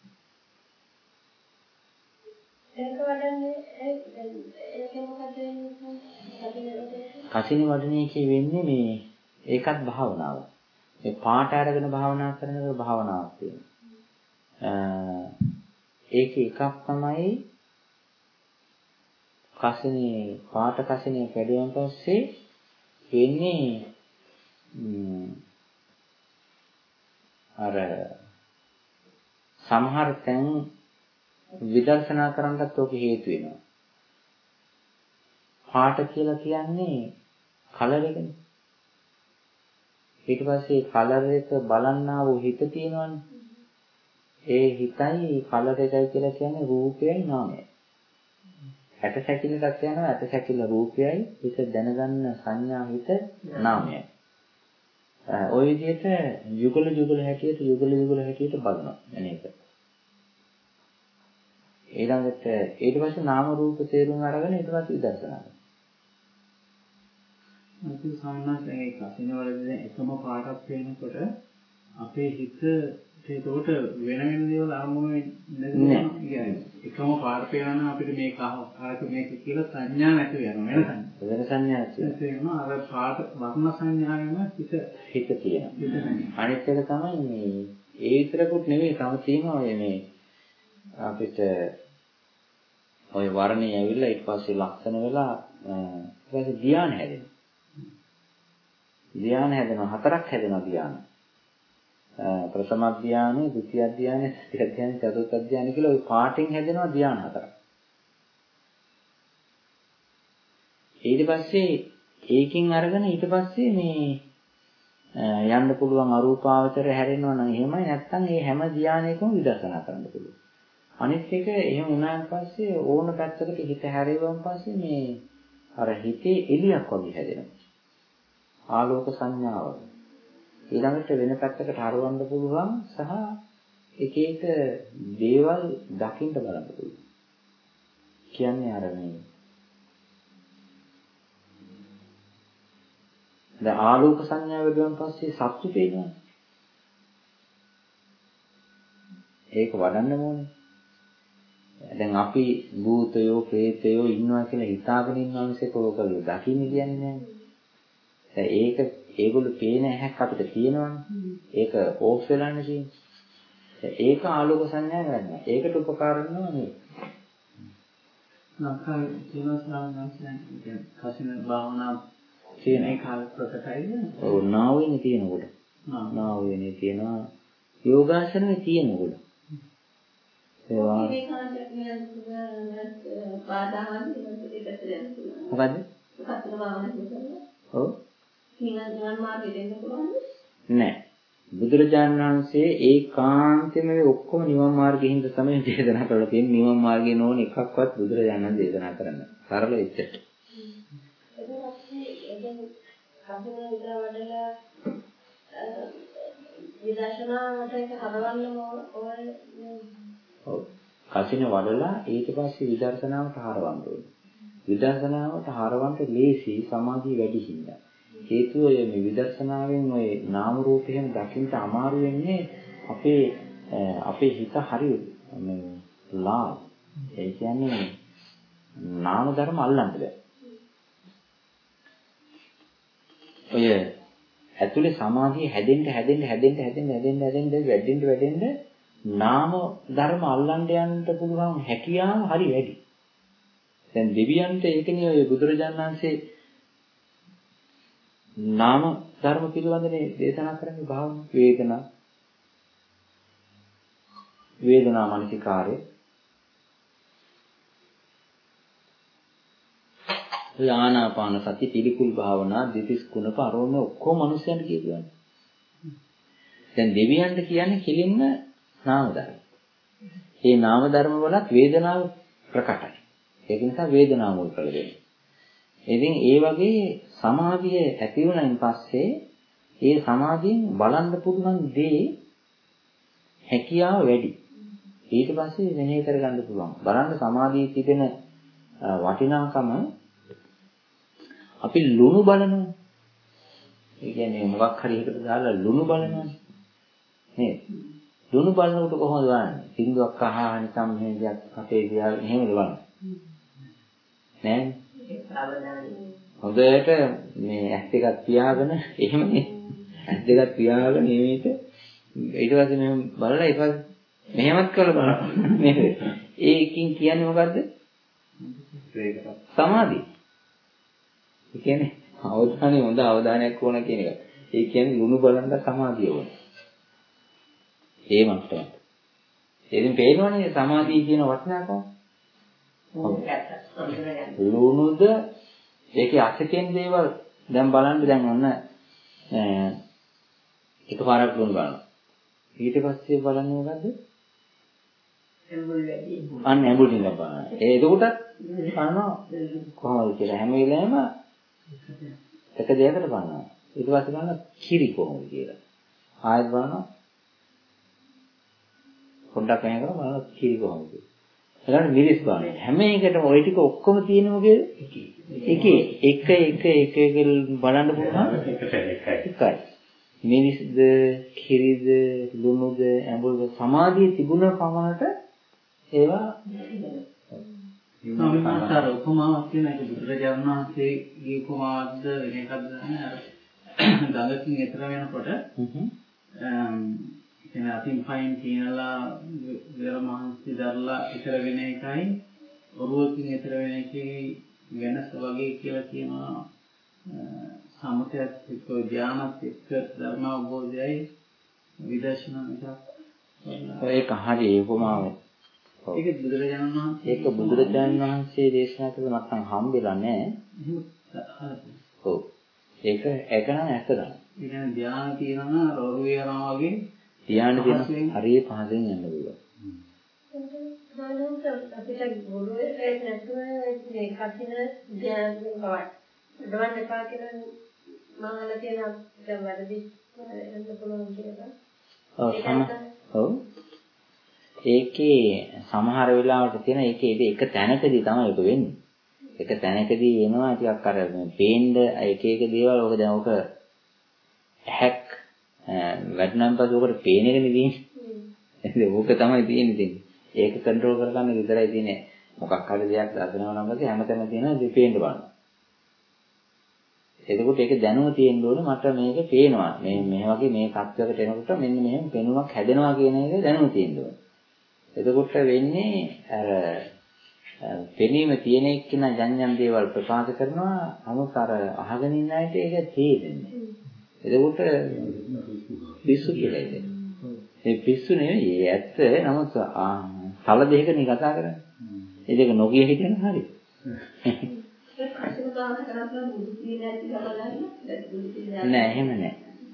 ඒක වඩන්නේ ඒක මොකද වෙන්නේ? කසිනේ වඩන්නේ වෙන්නේ මේ ඒකත් භාවනාව. මේ පාට අරගෙන භාවනා කරනකොට භාවනාවක් තියෙනවා. ඒක එකක් තමයි පාට කසිනේ කැඩුවන් පස්සේ වෙන්නේ අර සමහර තැන් විදර්ශනා කරන්නත් ඔක හේතු වෙනවා. පාට කියලා කියන්නේ කලර් එකනේ. ඊට පස්සේ කලර් එක බලන්නා වූ හිත තියෙනවනේ. ඒ හිතයි කලර් එකයි කියලා කියන්නේ රූපයයි නාමයයි. ඇට සැකිල්ලකට යනවා ඇට සැකිල්ල රූපයයි හිත දැනගන්න සංඥා හිත නාමයයි. ওই විදිහට යුගල හැටියට බලනවා එනේක. ඊළඟට ඊට පස්සේ නාම රූප තේරුම් අරගෙන ඊට පස්සේ විදර්ශනා කරනවා. අපි සාමාන්‍යයෙන් කසින වලදී එකම පාටක් පේනකොට අපේ හිත ඒකට වෙන දේවල් අරමුණු වෙන්නේ නැහැ. එකම පාට පේනවා අපිට මේක අරක මේක කියලා සංඥා නැතුව යනවා. වෙන සංඥා තියෙනවා. අර පාට වර්ණ සංඥාවෙම හිත තියෙනවා. අනිත් එක තමයි මේ ඒ විතරකුත් නෙවෙයි තව තියෙනවා මේ අපිට ওই වර්ණය ඇවිල්ලා ඊට පස්සේ ලක්ෂණ වෙලා ඊට පස්සේ ධ්‍යාන හැදෙනවා. ධ්‍යාන හැදෙනවා හතරක් හැදෙනවා ධ්‍යාන. ප්‍රථම ධ්‍යානෙ, ဒုတိ ය ධ්‍යානෙ, තෘතිය ධ්‍යානෙ, චතුර්ථ ධ්‍යානෙ කියලා ওই පාටින් හැදෙනවා ධ්‍යාන හතරක්. ඊට පස්සේ ඒකින් අරගෙන ඊට පස්සේ මේ යන්න පුළුවන් අරූපාවචර හැරෙනවා නම් එහෙමයි නැත්නම් මේ හැම ධ්‍යානයකම විදර්ශනා කරන්න පුළුවන්. අනිත් එක එහෙම වුණාන් පස්සේ ඕන පැත්තකට හිත හැරෙවුවන් පස්සේ මේ අර හිතේ එළියක් වගේ හැදෙනවා. ආලෝක සංඥාව. ඊළඟට වෙන පැත්තකට හරවන්න පුළුවන් සහ එක එක දේවල් දකින්න බලන්න පුළුවන්. කියන්නේ අර මේ දැන් ආලෝක සංඥාව ලැබුවන් පස්සේ සත්‍ය පේනවා. ඒක වඩන්න ඕනේ. දැන් අපි භූතයෝ, ප්‍රේතයෝ ඉන්නවා කියලා හිතාගෙන ඉන්නවා මිසක ඕක දකින්න කියන්නේ නැහැ. දැන් ඒගොල්ලෝ පේන ඇහැක් අපිට තියෙනවනේ. ඒක ඕෆ් වෙලානේ තියෙන්නේ. ඒක ආලෝක සංඥාව ගන්නවා. ඒකට උපකාර වෙනවා මේ. නැත්නම් ජීවසනාවන්සයන් කසින භාවනා කියන එක ප්‍රකටයිද? ඔව් නාවෙන්නේ තියෙනකොට. නාවෙන්නේ තියෙනවා. යෝගාසනෙ තියෙනකොට. ඒවා මොකද්ද? ඔව් නෑ. බුදුරජාණන් වහන්සේ ඒකාන්තයෙන්ම ඔක්කොම නිවන් මාර්ගෙ හින්දා තමයි දේශනා කරලා තියෙන්නේ. නිවන් මාර්ගේ නෝන එකක්වත් බුදුරජාණන් දේශනා කරන්නේ. සරල එච්චට. කසින වඩලා ඊට පස්සේ විදර්ශනාවට හරවන්න ඕනේ. විදර්ශනාවට හරවන්න ලේසි සමාධිය වැඩි හින්දා. හේතුව මේ විදර්ශනාවෙන් ඔය නාම රූප එහෙම දකින්න අමාරු වෙන්නේ අපේ හිත හරි මේ ඒ කියන්නේ නාම ධර්ම අල්ලන්න බෑ. ඔය ඇතුලේ සමාධිය හැදෙන්න වැඩෙන්න නාම ධර්ම අල්ලන්න යන්න පුළුවන් හැකියාව හරි වැඩි. දැන් දෙවියන්ට ඒකනේ ඔය බුදුරජාණන් වහන්සේ නාම ධර්ම පිළිබඳනේ දේශනා කරන්නේ භාවනා වේදනා මනසිකාරය. ආනාපාන සති පිළිකුල් භාවනා දෙතිස් කුණප අරෝම ඔක්කොම මිනිස්යන්ට කියනවා. දැන් දෙවියන්ට කියන්නේ කෙලින්ම නාම ධර්ම. මේ නාම ධර්ම වලත් වේදනාව ප්‍රකටයි. ඒක නිසා වේදනාව මුල් කරගෙන. ඉතින් ඒ වගේ සමාධිය ඇති වුණායින් පස්සේ ඒ සමාධියෙන් බලන්න පුළුවන් දේ හැකියාව වැඩි. ඊට පස්සේ මෙහෙය කරගන්න පුළුවන්. බලන්න සමාධියේ තිබෙන වටිනාකම අපි ලුණු බලනවා. ඒ කියන්නේ මොකක් හරි එකට දාලා ලුණු බලනවා. නේද? ලුණු බලනකොට කොහොමද බලන්නේ? සින්දුවක් අහා නිකම් මෙහෙම දෙයක් අපේ දිහා මෙහෙමද බලන්නේ? නෑ. හොඳට මේ ඇස් දෙකක් පියාගෙන එහෙමනේ. ඇස් දෙකක් පියාගෙන මේක ඊට පස්සේ මෙහෙම බලලා ඊට පස්සේ මෙහෙමත් කරලා බලනවා. නේද? ඒකින් කියන්නේ මොකද්ද? සමාධිය. ඒ කියන්නේ අවධානය හොඳ අවධානයක් ඕන කියන එක. ඒ කියන්නේ ලුණු බලන්න සමාධිය ඕන. ඒ මට්ටමට. ඉතින් පේනවනේ සමාධිය කියන වටිනාකම. ලුණුද ඒකේ අසකෙන් දේවල් දැන් බලන්න දැන් ඔන්න එකපාරක් ලුණු බලනවා. ඊට පස්සේ බලන්නේ මොකද්ද? අන්න ඇඹුල් ටික බලනවා. එතකොටත් බලනවා කොහොමද කියලා හැම වෙලාවෙම එක දෙයකට බලනවා. ඊට පස්සේ බලනවා කිරි කොහොමද කියලා. ආයෙත් බලනවා පොඩ්ඩක් මෙහෙම කරලා බලනවා කිරි කොහොමද කියලා. ඊළඟට මිරිස් බලනවා. හැම එකටම ওই ටික ඔක්කොම තියෙන මොකේද? එක බලන්න පුළුවන්. එකයි. මිරිස්ද, කිරිද, ලුණුද, ඇඹුල්ද සමාධිය තිබුණ පමණට ඒවා සම්මාතර උපමාවක් කියන එක බුදුරජාණන් වහන්සේගේ උපමාවක්ද වෙන එකක්ද නැහැ. අර ගඟකින් එතර වෙනකොට කියන අතින් පයින් තියනලා දර මහන්සි දරලා එතර වෙන එකයි ඔරුවකින් එතර වෙන එකේ වෙනස වගේ කියලා කියනවා. සමතයත් එක්ක ධානයත් එක්ක ධර්ම අවබෝධයයි විදර්ශනා එක. ඒක හරි ඒ උපමාව. ඒක බුදුරජාණන් වහන්සේ දේශනා කළ නැත්නම් හම්බෙලා නැහැ. ඔව්. ඒක නම් ඇත්ත තමයි. ඒ කියන්නේ ධානය තියනවා රෝරුවේ යනවා වගේ ධානය තියෙන හරිය පහසෙන් යන්න පුළුවන්. අපිට ගුරුවේ ඒක නැතුව මේ කසින ධානය බවයි. දවල් එපා කියලා මම අහලා තියෙනවා දැන් වැඩි එන්න පුළුවන් කියලා. ඔව්. ඒකේ සමහර වෙලාවට තියෙන ඒකේ එක තැනකදී තමයි ඒක වෙන්නේ. එක තැනකදී එනවා ටිකක් අර පේන්න එක දේවල් ඔක දැන් ඔක හැක් වැඩනම් පස්සේ ඔකට පේන එකනේ තියෙන්නේ. ඕක තමයි තියෙන්නේ. ඒක කන්ට්‍රෝල් කරගන්න විතරයි තියෙන්නේ. මොකක් හරි දෙයක් දකිනවා නම් පස්සේ හැමතැනම තියෙනවා දෙපේන්න බලන්න. එතකොට ඒක දැනුම තියෙන්න ඕනේ මට මේක පේනවා. මේ වගේ මේ තත්ත්වයකට එනකොට මෙන්න මෙහෙම පෙනුමක් හැදෙනවා කියන එක දැනුම තියෙන්න ඕනේ. එතකොට වෙන්නේ අර පෙනීම තියෙන එක්කන යම් දේවල් ප්‍රකාශ කරනවා නමුත් අර අහගෙන ඉන්න අයට ඒක තේරෙන්නේ. එතකොට පිස්සු කියලා ඉතින්. ඒ පිස්සු නෙවෙයි ඒ ඇත්ත. නමුත් තල දෙකකනේ කතා කරන්නේ. ඒ දෙක නොකිය හිටියන හරි. නෑ එහෙම නෑ.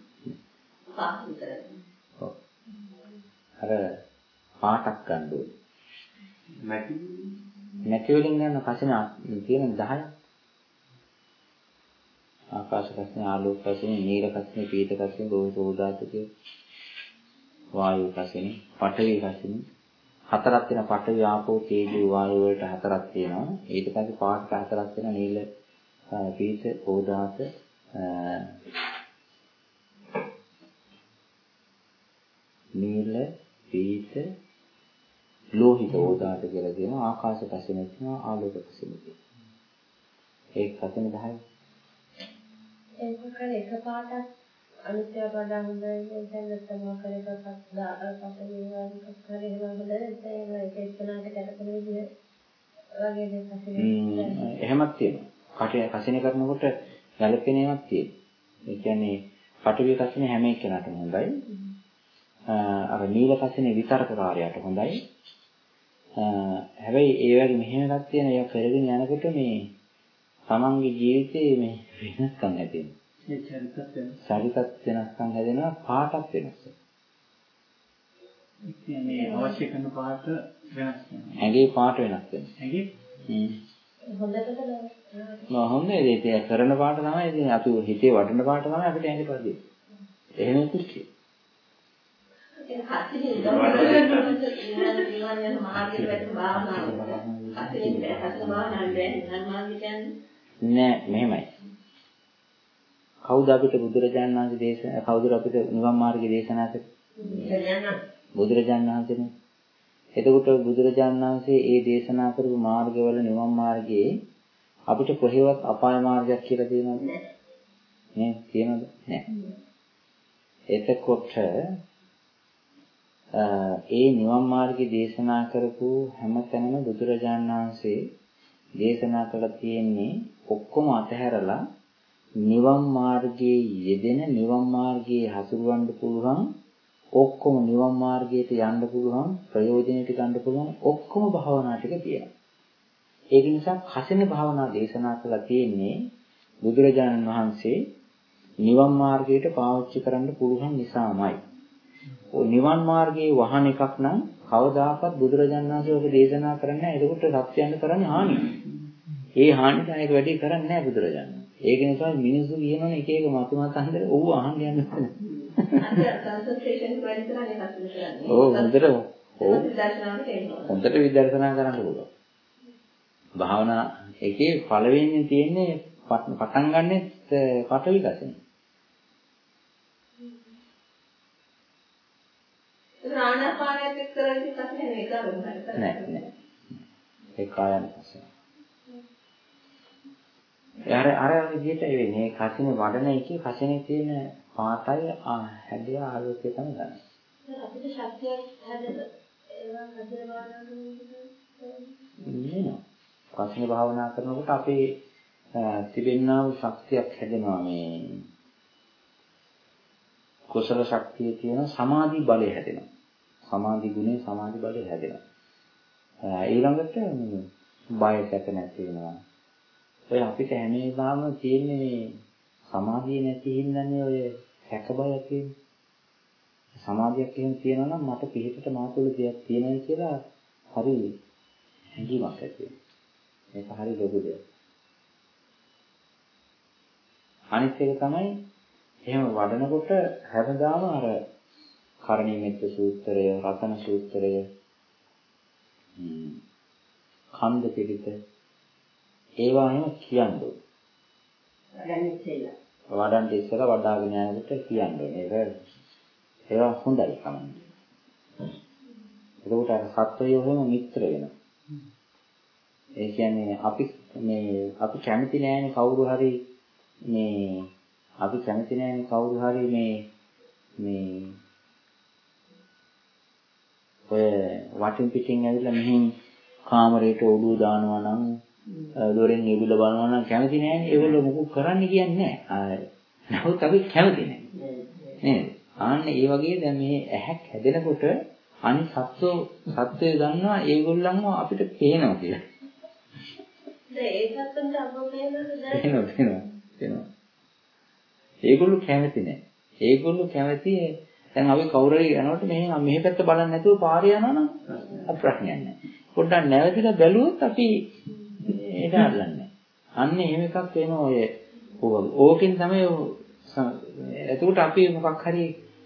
අර පාටක් ගන්න ඕනේ. නැති වලින් ගන්න කසින තියෙන 10ක්. ආකාශ කසින, ආලෝක කසින, නීල කසින, පීත කසින, ගෝධාතුකේ, වායු කසින, පඨවි කසින. හතරක් තියෙන පඨවි, ආපෝ, තේජෝ, වායු වලට හතරක් තියෙනවා. ඊට පස්සේ පාට හතරක් තියෙන නීල, පීත, ගෝධාත, නීල, පීත, ලෝහිත ඕදාත කියලා කියනවා. ආකාශ කසිනෙ තියෙනවා ආලෝක කසිනෙ තියෙනවා. ඒක කසින 10යි. ඒක කරේ එකපාරට අනිත්‍ය වඩා හොඳයි දැන් නැත්නම් කරේ එකක් දාපත වේවා කරේ හොඳයි ඒක එක්කනට කරපු විදිහ වගේ දෙයක් කසිනේ. එහෙමත් තියෙනවා. කසින කරනකොට ගැළපෙන ඒවාක් තියෙනවා. ඒ කියන්නේ පටවි කසිනේ හැම එක්කනටම හොඳයි. අර නීල කසිනේ විතරකකාරයට හොඳයි. හැබැයි ඒ වගේ මෙහෙම එකක් තියෙන ඒක කරගෙන යනකොට මේ තමන්ගේ ජීවිතේ මේ වෙනස්කම් ඇති වෙනවා. ඒ චරිතත් වෙනස්කම් හැදෙනවා පාටක් වෙනස්. ඒ කියන්නේ අවශ්‍ය කරන පාට වෙනස් වෙනවා. ඇඟේ පාට වෙනස් වෙනවා. ඇඟේ හොඳයි ඒක කරන පාට තමයි ඉතින් අපි හිතේ වඩන පාට තමයි අපිට ඇඟේ පදින්නේ. එහෙම කිව්වේ. ඒක හත්තිනේ ඉන්න මාර්ගයේ වැටෙන භාවනාව. හත්තිනේ නෑ මෙහෙමයි. කවුද අපිට බුදුරජාණන් වහන්සේ දේශනා කවුද අපිට නිවන් මාර්ගය දේශනා කළේ? බුදුරජාණන් වහන්සේනේ. එතකොට බුදුරජාණන් වහන්සේ ඒ දේශනා කරපු මාර්ගවල නිවන් මාර්ගයේ අපිට කොහෙවත් අපාය මාර්ගයක් කියලා තියෙනවද? නේ තියෙනවද? නෑ. එතකොට ඒ නිවන් මාර්ගය දේශනා කරපු හැමතැනම බුදුරජාණන් වහන්සේ දේශනා කළා තියෙන්නේ ඔක්කොම අතහැරලා නිවන් මාර්ගයේ යෙදෙන නිවන් මාර්ගයේ හසුරවන්න පුළුවන් ඔක්කොම නිවන් මාර්ගයට යන්න පුළුවන් ප්‍රයෝජනෙට ගන්න පුළුවන් ඔක්කොම භාවනා ටික තියෙනවා. ඒක නිසා කසින භාවනා දේශනා කළා තියෙන්නේ බුදුරජාණන් වහන්සේ නිවන් මාර්ගයට පාවිච්චි කරන්න පුළුවන් නිසාමයි. ඔය නිවන් මාර්ගයේ වහන එකක් නම් කවදාකවත් බුදුරජාණන් වහන්සේ ඔබ දේශනා කරන්නේ නැහැ. ඒකට සත්‍යයන් කරන්නේ හානිය. ඒ හානිදායක වැඩි කරන්නේ නැහැ බුදුරජාණන්. ඒක නිසා මිනිස්සු කියනවනේ එක එක මතමතාන්තර ඔව් අහන්න යන්නේ නැහැ. හොඳට විදර්ශනා කරන්න පුළුවන්. භාවනා එකේ පළවෙනියෙන් තියෙන්නේ පටන් ගන්නෙ පටවි කසිනේ. ආනාපානයත් එක්ක කරන්නේ කසිනේ නේද? නෑ. ඒ කායන කසින. අර විදිහට වෙන්නේ කසිනේ වඩන එකේ කසිනේ තියෙන පාටය හැදිය ආලෝකය තමයි ගන්න. අපිට ශක්තියක් හැදෙද ඒවා හදේ භාවනා කරනකොට කසිනේ භාවනා කරනකොට අපේ තිබෙනා වූ ශක්තියක් හැදෙනවා මේ කුසල ශක්තිය තියෙන සමාධි බලය හැදෙනවා. සමාධි ගුණේ සමාධි බලය හැදෙනවා. ඊළඟට බය සැක නැති වෙනවා. ඔය අපිට හැමදාම තියෙන්නේ මේ සමාධිය නැති හින්දානේ ඔය සැක බය තියෙන්නේ. සමාධියක් එහෙම තියෙනවා නම් මට පිළිහිට මාතුල දෙයක් තියෙනවා කියලා හරි හැඟීමක් ඇති වෙනවා. මේක හරි ලොකු දෙයක්. අනිත් එක තමයි එහෙම වඩනකොට හැමදාම අර කරණීය මෙත්ත සූත්‍රය, රතන සූත්‍රය, ඛණ්ඩ පිළිත ඒවා එහෙම කියන්නේ. වඩන්න ඉස්සෙල්ලා වඩාගෙන යනකොට කියන්නේ. ඒවා හොඳයි තමයි. ඒකට අර සත්වයෝ එහෙම මිත්‍ර වෙනවා. ඒ කියන්නේ අපි කැමති නෑනේ කවුරු හරි මේ ඔය වටින් පිටින් ඇවිල්ලා මෙහින් කාමරේට ඔළුව දානවා නම් දොරෙන් එබිලා බලනවා නම් කැමති නෑනේ. ඒගොල්ලෝ මොකක් කරන්න කියන්නේ නෑ. නමුත් අපි කැමති නෑ. නේද? ආන්නේ ඒ වගේ දැන් මේ ඇහැක් හැදෙනකොට අනිත් සත්වය දන්නවා ඒගොල්ලන්ව අපිට පේනවා කියලා. ඒ සත්තුන්ට අපෝ පේනවා. ඒගොල්ලෝ කැමති නෑ. ඒගොල්ලෝ කැමති දැන් අපි කවුරු හරි යනකොට මෙහෙ පැත්ත බලන්නේ නැතුව පාරේ යනවා නම් ප්‍රශ්නයක් නෑ. පොඩ්ඩක් නැවතිලා බැලුවොත් අපි ඒක අල්ලන්නේ. අන්න එහෙම එකක් වෙනවා ඔය. ඕකෙන් තමයි එතකොට අපි මොකක් හරි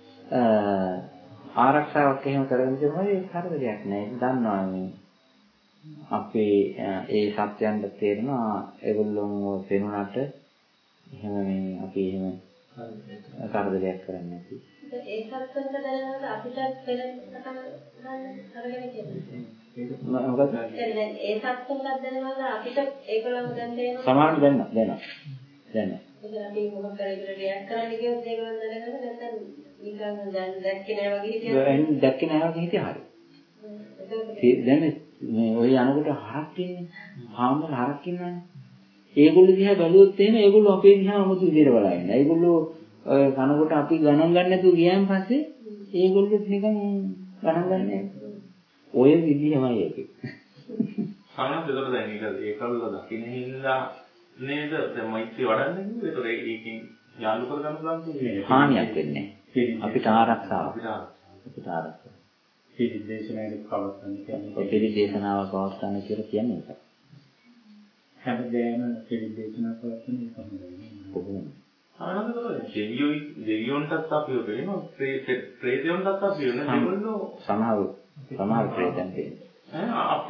ආරක්ෂාවක් එහෙම කරගෙන ඉන්නවා ඒක හරියට නෑ. දන්නවා මේ අපේ ඒ සත්‍යයන්ට තේරෙනවා ඒගොල්ලෝ පෙනුනට එහෙම මේ අපි එහෙම කරදරයක් කරන්නේ නැති. ඒ සත්‍යන්ත දැනනකොට අපිට වෙනසකම අරගෙන කියන්නේ. මොකද? ඒ සත්‍යන්ත දැනනකොට අපිට ඒකලම දැන් තේරෙනවා. සමාන දැන. ඒක අපි මොකක් කරේ රියැක්ට් කරන්න කියොත් ඒගොල්ලෝ දැනගන්න නැත්නම් නිකන් දැන් දැක්කේ නැහැ වගේ හිටියා. දැක්කේ නැහැ වගේ හිටියා හරි. දැන් මේ ඔය යනකොට හරක් ඉන්නේ. හාමුදුර හරක් ඉන්නනේ. ඒගොල්ලෝ දිහා බැලුවොත් එහෙම ඒගොල්ලෝ අපේ දිහා 아무තු විදියට බලන්නේ. ඒගොල්ලෝ කනකොට අපි ගණන් ගන්න නැතුව ගියාන් පස්සේ ඒගොල්ලෝ නිකන් ගණන් ගන්නෑ. ඔය විදිහමයි ඒක. සමහරවිට ඒකට දැන් ඒකල්ල දකින්න හින්දා නේද දැන් මෛත්‍රී වඩන්නේ නේද? ඒකෙන් යාළු කර ගන්න පුළුවන් කියන්නේ හානියක් වෙන්නේ නැහැ. අපිට ආරක්ෂාව. අපිට ආරක්ෂාව. පිළිදේශනාවේ පවත්වන්න කියන්නේ. ඔය පිළිදේශනාව පවත්වන්න කියලා කියන්නේ ඒක. හැමදේම පිළිදේශනාව පවත්වන්නේ කොහොමද? දෙවියන්ටත් අපිව වෙනවා ප්‍රේතයන්ටත් අපිව වෙනවා ඒගොල්ලෝ සමහර ප්‍රේතයන් තියෙනවා. අපි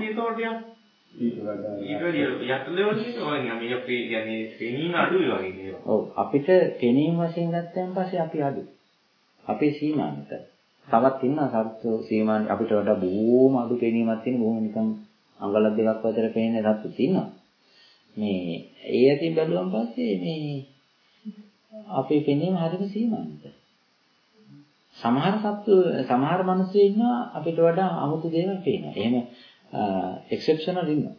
ඒතකොට ඊට වඩා මේ අපි يعني පෙනීම අඩුයි වගේ නේද? ඔව් අපිට පෙනීම වශයෙන් ගත්තන් පස්සේ අපි අඩු. අපේ සීමාන්ත. තවත් ඉන්නවා සත්තු සීමාන් අපිට වඩා බොහොම අඩු පෙනීමක් තියෙන බොහොම නිකන් අඟල දෙකක් අතර පේන සත්තු තියෙනවා. මේ ඒ ඇතින් බැලුවම පස්සේ මේ අපේ පෙනීම හරිම සීමාන්ත. සමහර මිනිස්සු ඉන්නවා අපිට වඩා අමුතු දේවල් පේනවා. එහෙම එක්සෙප්ෂනල් ඉන්නවා.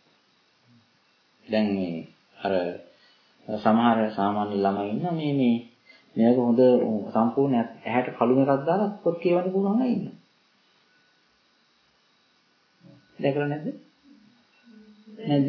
දැන් මේ අර සමහර සාමාන්‍ය ළමයි ඉන්නවා මේක හොඳ සම්පූර්ණ ඇහැට කළු එකක් දාලා පොත් කියවන්න පුළුවන් අය ඉන්නවා. දැකලා නැද්ද? නැද්ද?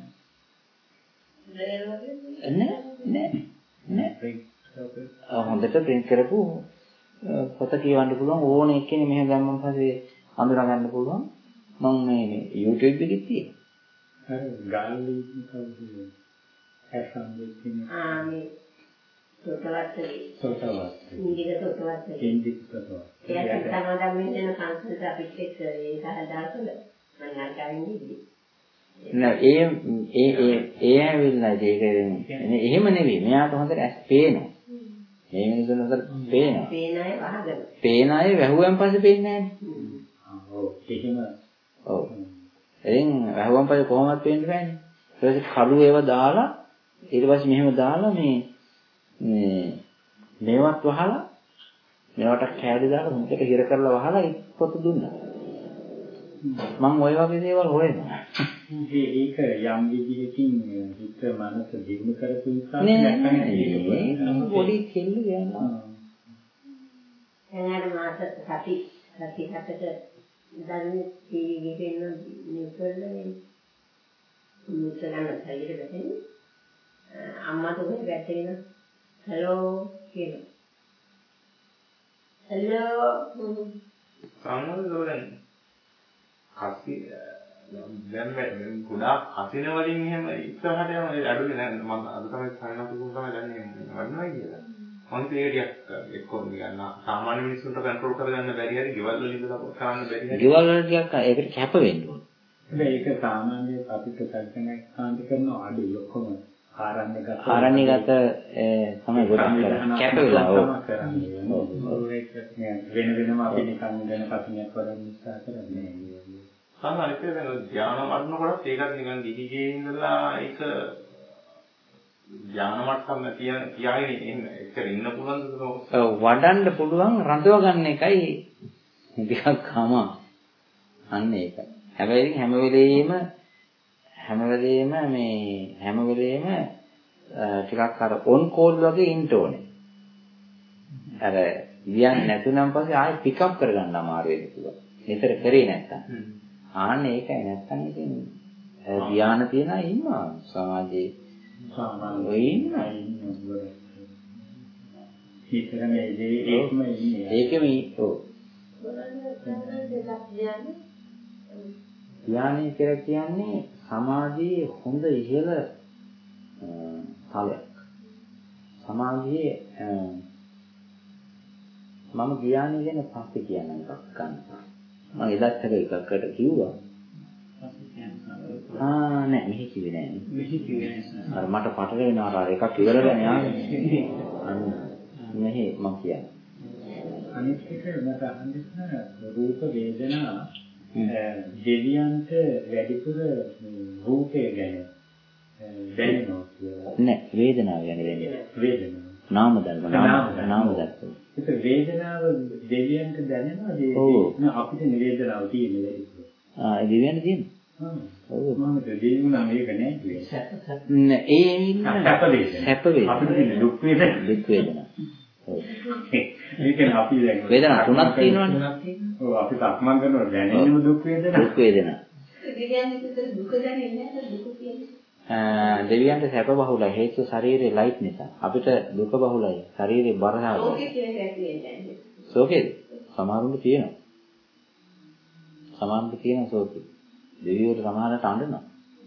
නෑ. හොඳට print කරපු පොත කියවන්න පුළුවන් ඕන එක්කෙනෙක් මෙහෙම ගමන් පස්සේ අඳුරා ගන්න පුළුවන්. මම මේ YouTube එකේ තියෙනවා. අර ගාල්ලි කවුද? හැසම් දෙකින් මේ සොතවත් ඉන්දික සොතවත් ඒක තමයි වෙන සංස්කෘත අපිට එක්ක ඒ සහදාසල මම අල්කන්නේ නෑ ඒ ඇවිල්ලා ඒක එහෙම නෙවෙයි. මෙයාට හොඳට ඇස් පේනවා. මේ මිනිස්සුන් හොඳට පේනවා. පේන අය වහගෙන. පේන අය වැහුවෙන් පස්සේ පේන්නේ නෑනේ. ඔව් එහෙම. ඔව්. එයින් වැහුවෙන් පස්සේ කොහොමද පේන්නේ බෑනේ. ඊට පස්සේ කළු ඒවා දාලා ඊට පස්සේ මෙහෙම දාලා මේ මේවත් වහලා මේවට කෑලි දාලා හොඳට හිර කරලා වහලා පොත දුන්නා. මම ওই වගේ දේවල් හොයනවා. ඒක යම් විදිහකින් හිත මනස දිනු කරපු නිසා නැත්නම් පොඩි කෙල්ල යනවා. එයාට මාස සති හතක දන්නේ ටීවී එකේ ඉන්න නිකල්නේ මුසලන හරියට වැටෙන්නේ. අම්මා තුමේ වැටෙන හලෝ කියනවා. හලෝ සාමාන්‍යයෙන් කපි දැන් ගොඩාක් කසින වලින් එහෙම ඉස්සරහට යන අඩුවේ නැහැ මම අද තමයි සායනතුකුන් තමයි දන්නේ වඩනවා කියලා. මම ඒක ටිකක් එක්කෝ නිකන් සාමාන්‍ය මිනිස්සුන්ට කන්ට්‍රෝල් කරගන්න බැරි හරි ගෙවල් වල ඉඳලා කරන්න බැරි හරි. ගෙවල් වල ටිකක් ඒකට කැප වෙන්න ඕන. හැබැයි ඒක සාමාන්‍ය අපිට කල්පනා කාන්ති කරන අඩුයි ඔක්කොම ආරණ්‍යගත තමයි ගොඩක් කැප වෙලා වෙන වෙනම අපි නිකන් වෙන කසිනියක් වලින් ඉස්සා කරන්නේ. සාමාන්‍යයෙන් දැන් ධ්‍යාන වඩනකොට ඒකත් නිකන් ගිහිගේ ඉඳලා ඒක ධ්‍යාන මට්ටම තියාගෙන ඉන්න පුළුවන්ද? වඩන්න පුළුවන් රඳව ගන්න එකයි ටිකක් අන්න ඒකයි. හැබැයි හැම වෙලේම ටිකක් අර ඔන් කෝල් වගේ ඉන්න ඕනේ. අර කියන්නේ නැතුනම් පස්සේ ආයෙ පිකප් කරගන්න අමාරු වෙන්න පුළුවන්. නිතර කරේ නැත්තම්. ආන්න ඒකයි නැත්තම් ඉතින් ධ්‍යාන තියන අය ඉන්නවා සමාජයේ. සාමාන්‍යයෙන් ඉන්නවා. ඒකම ඔව්. ධ්‍යානය කියලා කියන්නේ සමාධියේ හොඳ ඉහළ තලයක්. සමාධියේ මම ධ්‍යානය ගැන පස්සේ කියන එකක් ගන්නවා. මම එදත් එකකට කිව්වා. නෑ මෙහි කිව්වේ නෑ. මෙහි කිව්වේ නෑ. අර මට පටල වෙනවා අර එකක් ඉවරගෙන යාන්නේ. අන්න මෙහි මම කියන්නේ. අනිත් එක මට අහන්න රූප වේදනා දෙවියන්ට වැඩිපුර රූපය ගැන දැනෙනවා කියලා. නෑ වේදනාව ගැන දැනෙන්නේ. වේදනාව. නාම ධර්ම නාම ධර්ම. ඒක වේදනාව දෙවියන්ට දැනෙනවා අපිට වේදනාව තියෙන්නේ. දෙවියන්ට තියෙනවා. ඔව් මම දෙවියන්ට මේක නෑ ඒ සැප වේදනා අපිට දුක් වේදනා ඒක අපි දැන් වේදනා තුනක් තියෙනවනේ. ඔව් අපි සක්මන් කරනවා දැනෙන්නේ දුක් වේදනා. දුක් වේදනා. දෙවියන්ට දුක දැනෙන්නේ නැහැ දුක කියන්නේ. දෙවියන්ට සැප බහුලයි හේතු ශරීරයේ ලයිට් නිසා. අපිට දුක බහුලයි ශරීරයේ බර නිසා. ඕකේ කියන එක කියන්නේ. සෝකේද? සමහරුන්ට තියෙනවා. සමහරුන්ට තියෙන සෝකේ. දෙවියන්ට සමහරට අඬනවා.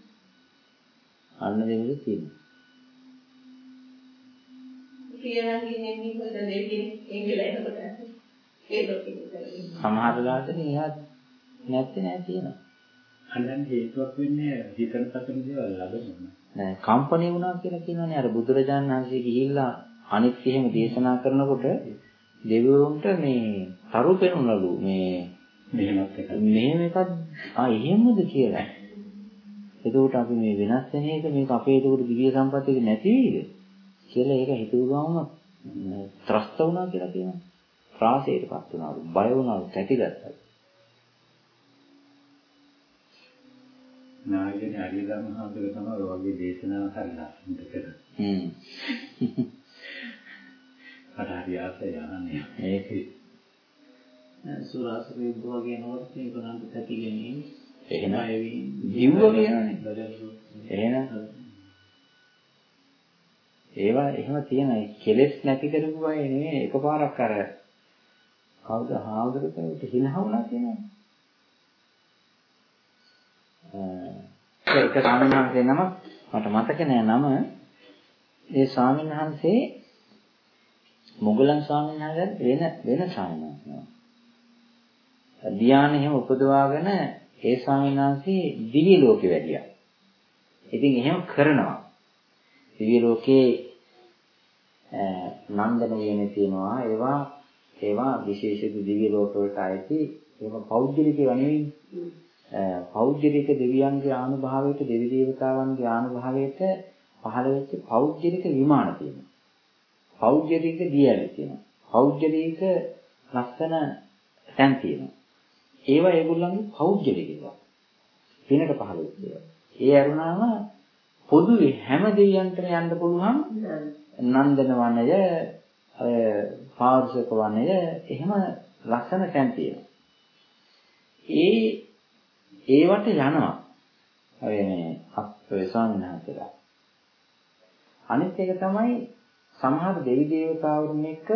අන්න දෙවියෝ තියෙනවා. කියලා කියන්නේ මොකද දෙවියන් එංගලයට ඒ ලෝකෙට. සමහර ලාට නිහත් නැත්තේ නෑ තියෙනවා. අනන් හේතුවක් වෙන්නේ හිතන සතුන් දේවල් ලබනවා. නෑ කම්පණය වුණා කියලා කියනවනේ අර බුදුරජාණන් වහන්සේ ගිහිල්ලා අනිත් එහෙම දේශනා කරනකොට දෙවිවරුන්ට මේ තරු පෙනුනලු මේ මෙහෙම එකක් එහෙමද කියලා. එතකොට අපි මේ වෙනස් වෙන එක මේක අපේ ඒකට දිව්‍ය සම්පත්තියක නැති වෙයිද කියලා ඒක හිතුව ගමන් ත්‍රස්ත වුණා කියලා කියනවා. ත්‍රාසයටපත් වුණාලු, බය වුණාලු, තැතිගත්තා. නායකයන් හරියටම හඳුර තමයි ඔයගේ දේශනාව කරලා ඉන්න. හරි ආසය යන්නේ. ඒකයි. සුරාසරේ දුවගෙන නෝත් ඒකනන්ට තැති ගැනීම. එහෙනම් ජීව කියනනේ. එහෙනම් ඒවා එහෙම තියෙනවා. කෙලෙස් නැති කරපු අය නෙමෙයි එකපාරක් අර කවුද හාමුදුරුවෝ හිනහ වුණා කියනවා. ඒක ස්වාමීන් වහන්සේ නම මට මතක නෑ නම. ඒ ස්වාමීන් වහන්සේ මොගලන් ස්වාමීන් වහන්සේ වෙන ස්වාමීන් වහන්සේ. ධ්‍යාන එහෙම උපදවාගෙන ඒ ස්වාමීන් වහන්සේ දිව්‍ය ලෝකෙ වැඩියා. ඉතින් එහෙම කරනවා. දිව්‍ය ලෝකේ නන්දන වේනේ තියෙනවා. ඒවා විශේෂිත දිව්‍ය ලෝක වලට ආйти ඒවා පෞද්ගලික නෙවෙයි. පෞද්ගලික දෙවියන්ගේ ආනුභාවයට දෙවි දේවතාවන්ගේ ආනුභාවයට පහළ වෙච්ච පෞද්ගලික විමාන තියෙනවා. පෞද්ගලික දියැලි තියෙනවා. පෞද්ගලික ලස්සන තැන් තියෙනවා. ඒවා ඒගොල්ලන්ගේ පෞද්ගලික ඒවා. පිනට පහළ වෙච්ච ඒවා. ඒ අරුණාම පොදුවේ හැම දෙවියන්ටම යන්න පුළුවන් නන්දන වනය, පාර්ශවක වනය එහෙම ලස්සන තැන් තියෙනවා. ඒවට යනවා. මේ අපේ ස්වාමීන් වහන්සේලා. අනිත් එක තමයි සමහර දෙවි දේවතාවුන් එක්ක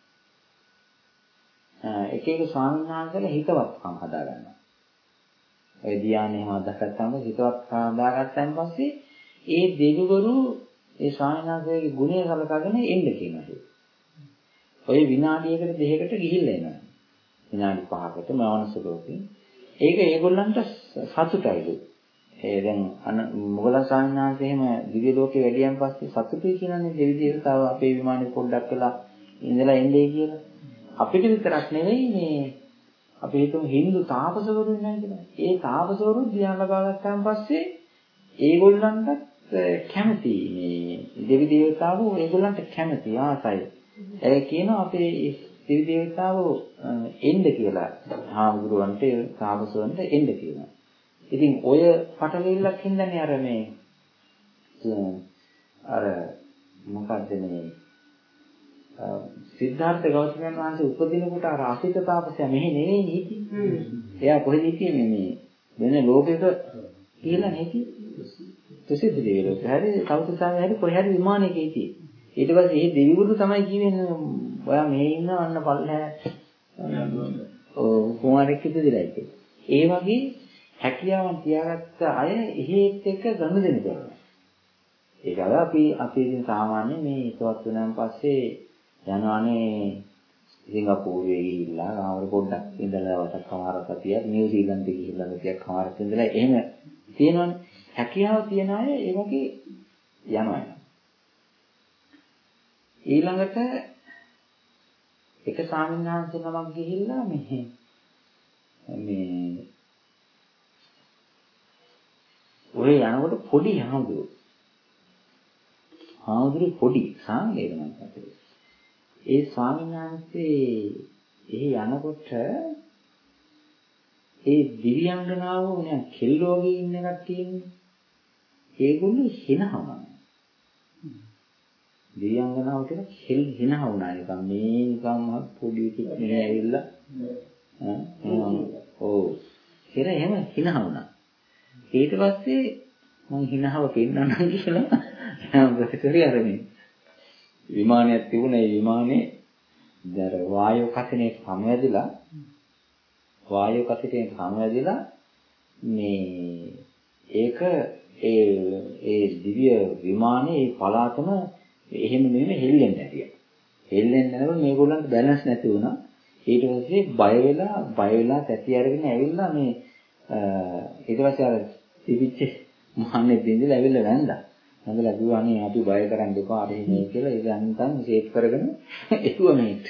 එක එක ස්වාමීන් වහන්සේලා හිතවත්කම් හදා ගන්නවා. ඒ ධ්‍යානෙ එහෙම අදහගත්තාම හිතවත්කම් හදාගත්තාන් පස්සේ ඒ දෙවිවරු ඒ ස්වාමීන් වහන්සේගේ ගුණය සලකගෙන එන්න කියනවා. ඔය විනාඩියකට දෙකකට ගිහිල්ලා එනවා. විනාඩි 5කට මානස ලෝකේ. ඒක ඒගොල්ලන්ට සතුටයිලු. ඒ දැන් මොගලන් ස්වාමීන් වහන්සේ එහෙම දිව්‍ය ලෝකේ වැඩියන් පස්සේ සතුටුයි කියනනේ දෙවි දේවතාව අපේ විමානේ පොඩ්ඩක් වෙලා ඉඳලා එන්නේ කියලා. අපිට විතරක් නෙවෙයි මේ අපි හිතමු Hindu තාපසවරුන් ඉන්නවා කියලා. ඒ තාපසවරු ධ්‍යාන ලබා ගත්තාන් පස්සේ ඒගොල්ලන්ට කැමති මේ දෙවි දේවතාවෝ ඒගොල්ලන්ට කැමති ආසයි. ඒ කියනවා අපේ දෙවි දේවතාවෝ එන්න කියලා. හාමුදුරුවන්ට තාපසවන්ට එන්න කියනවා. ඉතින් ඔය පටලෙල්ලක් හින්දානේ අර මොකද්ද මේ සිද්ධාර්ථ ගෞතමයන් වහන්සේ උපදිනකොට අර අසිත තාපසයා මෙහෙ නෙවෙයි හිටියේ. එයා කොහෙද හිටියේ මේ වෙන ලෝකයක කියලා හිටියේ. තුසිත දෙවියෝ හරි කවුරුසාම හරි කොහේ හරි විමානයක හිටියේ. ඊට පස්සේ මේ දෙවිවරු තමයි කියන්නේ ඔයා මෙහෙ ඉන්න අන්න පල්ලෑ කුමාරෙක් ඉදිරියලා ඉන්නේ. ඒ වගේ හැකියාවන් තියාගත්ත අය එහෙත් එක්ක ගනුදෙනු කරනවා. ඒක අපි ඉතින් සාමාන්‍ය මේ හිතවත් වෙනාන් පස්සේ යනවානේ සිංගප්පූරුවේ ගිහිල්ලා ආවර පොඩ්ඩක් ඉඳලා වටක් කමාර සතියක් නිව්සීලන්තේ ගිහිල්ලා සතියක් කමාරක් ඉඳලා එහෙම තියෙනවනේ. හැකියාව තියන අය ඒ වගේ යනවා. ඊළඟට එක ස්වාමීන් වහන්සේ නමක් ගිහිල්ලා මේ ඔය යනකොට පොඩි හාමුදුරු පොඩි සාංගේක නම් අපේ. ඒ ස්වාමීන් වහන්සේ එහි යනකොට ඒ දිව්‍යාංගනාවෝ නේ කෙල්ලෝගේ ඉන්න කට්ටිය ඉන්නේ. ඒගොල්ලෝ හිනහවනවා. දිව්‍යාංගනාව කියලා හිනහ වුණා නිකන් මේ නිකන් පොඩි කිච්චිනේ ඇවිල්ලා ඔව් කියලා එහෙම හිනහ වුණා. ඊට පස්සේ මං හිනහව පෙන්නන්නම් කියලා ප්‍රොෆෙසර්ය අරගෙන විමානයක් තිබුණා. ඒ විමානේ දර වායු කසිනේ සමවැදිලා මේ ඒක ඒ දිව්‍ය විමානේ ඒ පළාතම එහෙම නෙමෙයි හෙල්ලෙන්නේ නැතිය. හෙල්ලෙන්නේ නැනකොට මේගොල්ලන්ට බැලන්ස් නැති වුණා. ඊට පස්සේ බය වෙලා තැති අරගෙන ඇවිල්ලා මේ ඊට පස්සේ අර තිබිච්ච මහන්නේ බින්දලා ඇවිල්ලා වැන්දා. නැගලා කිව්වා අනේ අපි බය කරන්න එපා අර මේ කියලා ඒක අන්තම් සේෆ් කරගෙන එතුව මේට.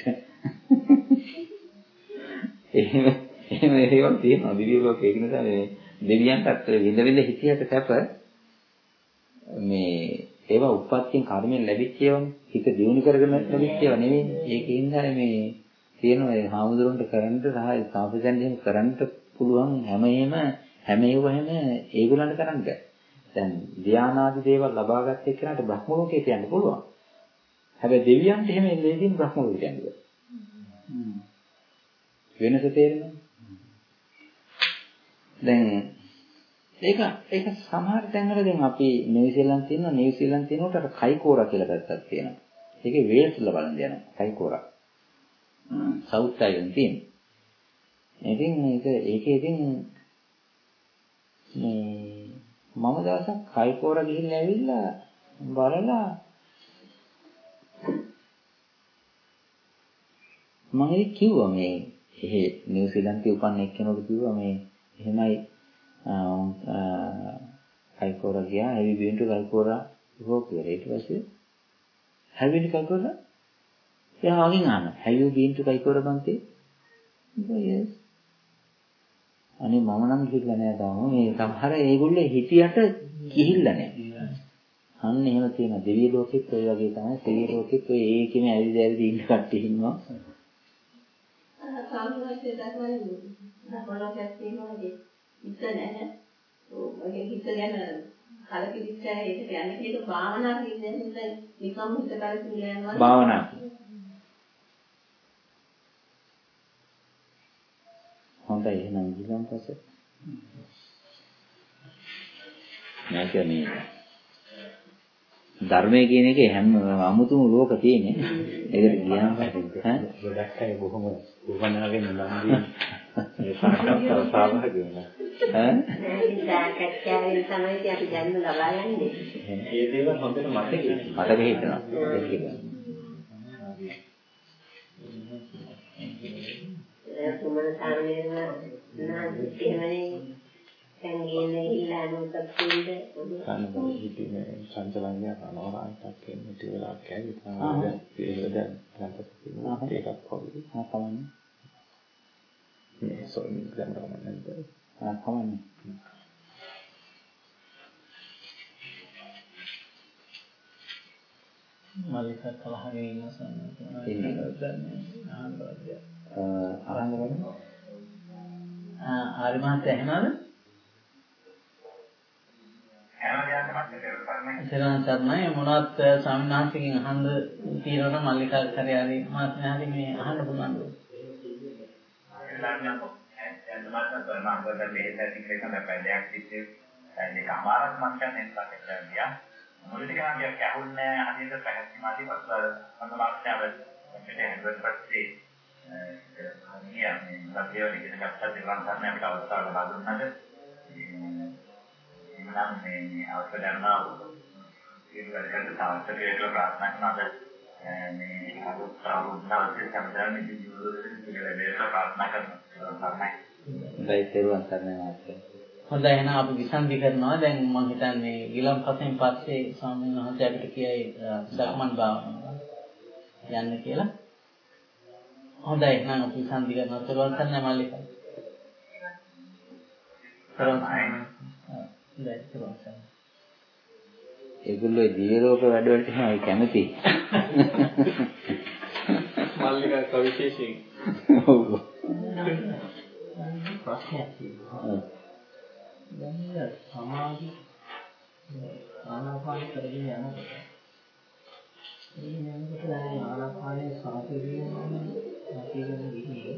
එහෙම ඒවා තියෙනවා දිව්‍ය ලෝකේ. ඒක නිසා මේ දෙවියන්ටත් විඳ හිතියට සැප මේ ඒවා උප්පත්තියෙන් කර්මයෙන් ලැබිච්ච ඒවානේ. හිත දියුණු කරගෙන ලැබිච්ච ඒවා නෙවෙයි. ඒකෙන් ඉඳලා මේ තියෙන ඒ හාමුදුරන්ට කරන්න සහ සාපසෙන්දීම කරන්න පුළුවන් හැම ඒවාම ඒගොල්ලන්ට කරන්න බෑ. දැන් ධානාදී දේවල් ලබාගත් එක්කනට බ්‍රහ්ම ලෝකයට යන්න පුළුවන්. හැබැයි දෙවියන්ට එහෙම එල්ලෙදින් බ්‍රහ්ම ලෝකයට යන්න බෑ. වෙනස තේරෙනවද? දැන් ඒක සමහර තැන්වල දැන් අපි නිව්සීලන්ත තියෙනකොට අර කයිකෝරා කියලා පැත්තක් තියෙනවා. ඒකේ වේල්ස් වල බලන්න යනවා කයිකෝරා. සවුත් අයිලන්ඩ් තියෙනවා. ඉතින් ඒකේ ඉතින් මේ මම දවසක් කයිකෝරා ගිහිල්ලා ඇවිල්ලා බලලා මම කිව්වා මේ එහෙ නිව්සීලන්තේ උපන්න එක්කෙනෙකුට කිව්වා මේ එහෙමයි කයිකෝරා ගියා have you been to කයිකෝරා ඉහෝ කියලා. ඊට පස්සේ have you been to කයිකෝරා? එයා වගේ අහනවා have you been to කයිකෝරා බන්තේ? yes. අනේ මම නම් ගිහිල්ලා නෑ තාම. මේ සමහර ඒගොල්ලෝ හිතියට ගිහිල්ලා නෑ. අන්න එහෙම තියෙනවා. දෙවියන් ලෝකෙත් ඔය වගේ තමයි. දෙවියන් ලෝකෙත් ඔය ඒකෙම ඇවිදි ඉන්න කට්ටිය ඉන්නවා. සාමාන්‍යයෙන් දක්වනක් තියෙනවා හිත නැහැ. ඔය හිත ගැන කලකිරිච්ච ඒකට යන්නේ කියලා භාවනා කියන්නේ නිකම් හිත කලකිරිලා යනවා. භාවනා. හොඳයි එහෙනම් ඊළඟ පස්සේ. මම කියන්නේ ධර්මයේ කියන එකේ හැම අමුතුම ලෝක තියෙන්නේ. ඒකට ගියාම ගොඩක් අය බොහොම උවමනාවෙන් නම්දී ඒ සාකච්ඡාව වෙනවා. නෑ සාකච්ඡාවෙන් තමයි අපි දැනුම ලබා ගන්නේ. මේ දේවල් හොඳට මතක හිටිනවා. තුමන සාමයෙන් නාස්තිමනේ සංගීතයේ ඉලානුත් අපින්ද කනබල හිටිනේ සංචලනය අනවරාන්තක් කියන්නේ ටික වෙලා කැවි තමයි ඒක දැන් ඒකත් පොඩි තමයි මේ සෝනි ගමන නැද්ද තමයි මල්ලික කලහගෙන ඉන්න ආරංගවල ආරි මහත්තයා එහෙමද? සරණයි මොනවත් ස්වාමීන් වහන්සේගෙන් අහන්න තියෙනවනම් මල්ලිකා කරයාරි මාත්‍යාරි මේ අහන්න පුළුවන්ද? මුලින්ම කියන්න කැහුන්නේ අනිත් පැහැදිලි මාදී පස්වල සම්මානතාව මෙතන හෙඩ්වර්ඩ්ස්සේ කියන්නේ ලබියෝ ඉගෙන ගත්ත දේවල් ගන්න අපිට අවස්ථාව ලබා දුන්නාද එනම් මේ අවශ්‍ය ධර්මා ඒ වගේ තාක්ෂණික ප්‍රාර්ථනා කරනවාද මේ අනුත්තරවුන්නාගේ සම්බන්ධයෙන් ජීවිතයේ ප්‍රාර්ථනා කරනවා දෛතේරුවන් කරනවා. හොඳයි එහෙනම් අපි විසන්ධි කරනවා. දැන් මම හිතන්නේ ඊළඟ පස්සෙන් පස්සේ ස්වාමීන් වහන්සේ අපිට කියයි සක්මන් භාවනාව යන්න කියලා. හොඳයි එහෙනම් අපි සම්දි කරනවා තරුවන් සරණයි මල්ලිකා. තරුවන් සරණයි. ඒගොල්ලෝ දිව්‍ය ලෝක වැඩවලට තමයි කැමති. මල්ලිකා කවිශේෂයෙන්. ඔව්. ප්‍රශ්නයක් තියෙනවා. දැන් සමාධි ආනාපාන කරගෙන යනකොට මේ යනකොට ආනාපානයේ සාපේක්ෂව නැතිවෙන විදිහේ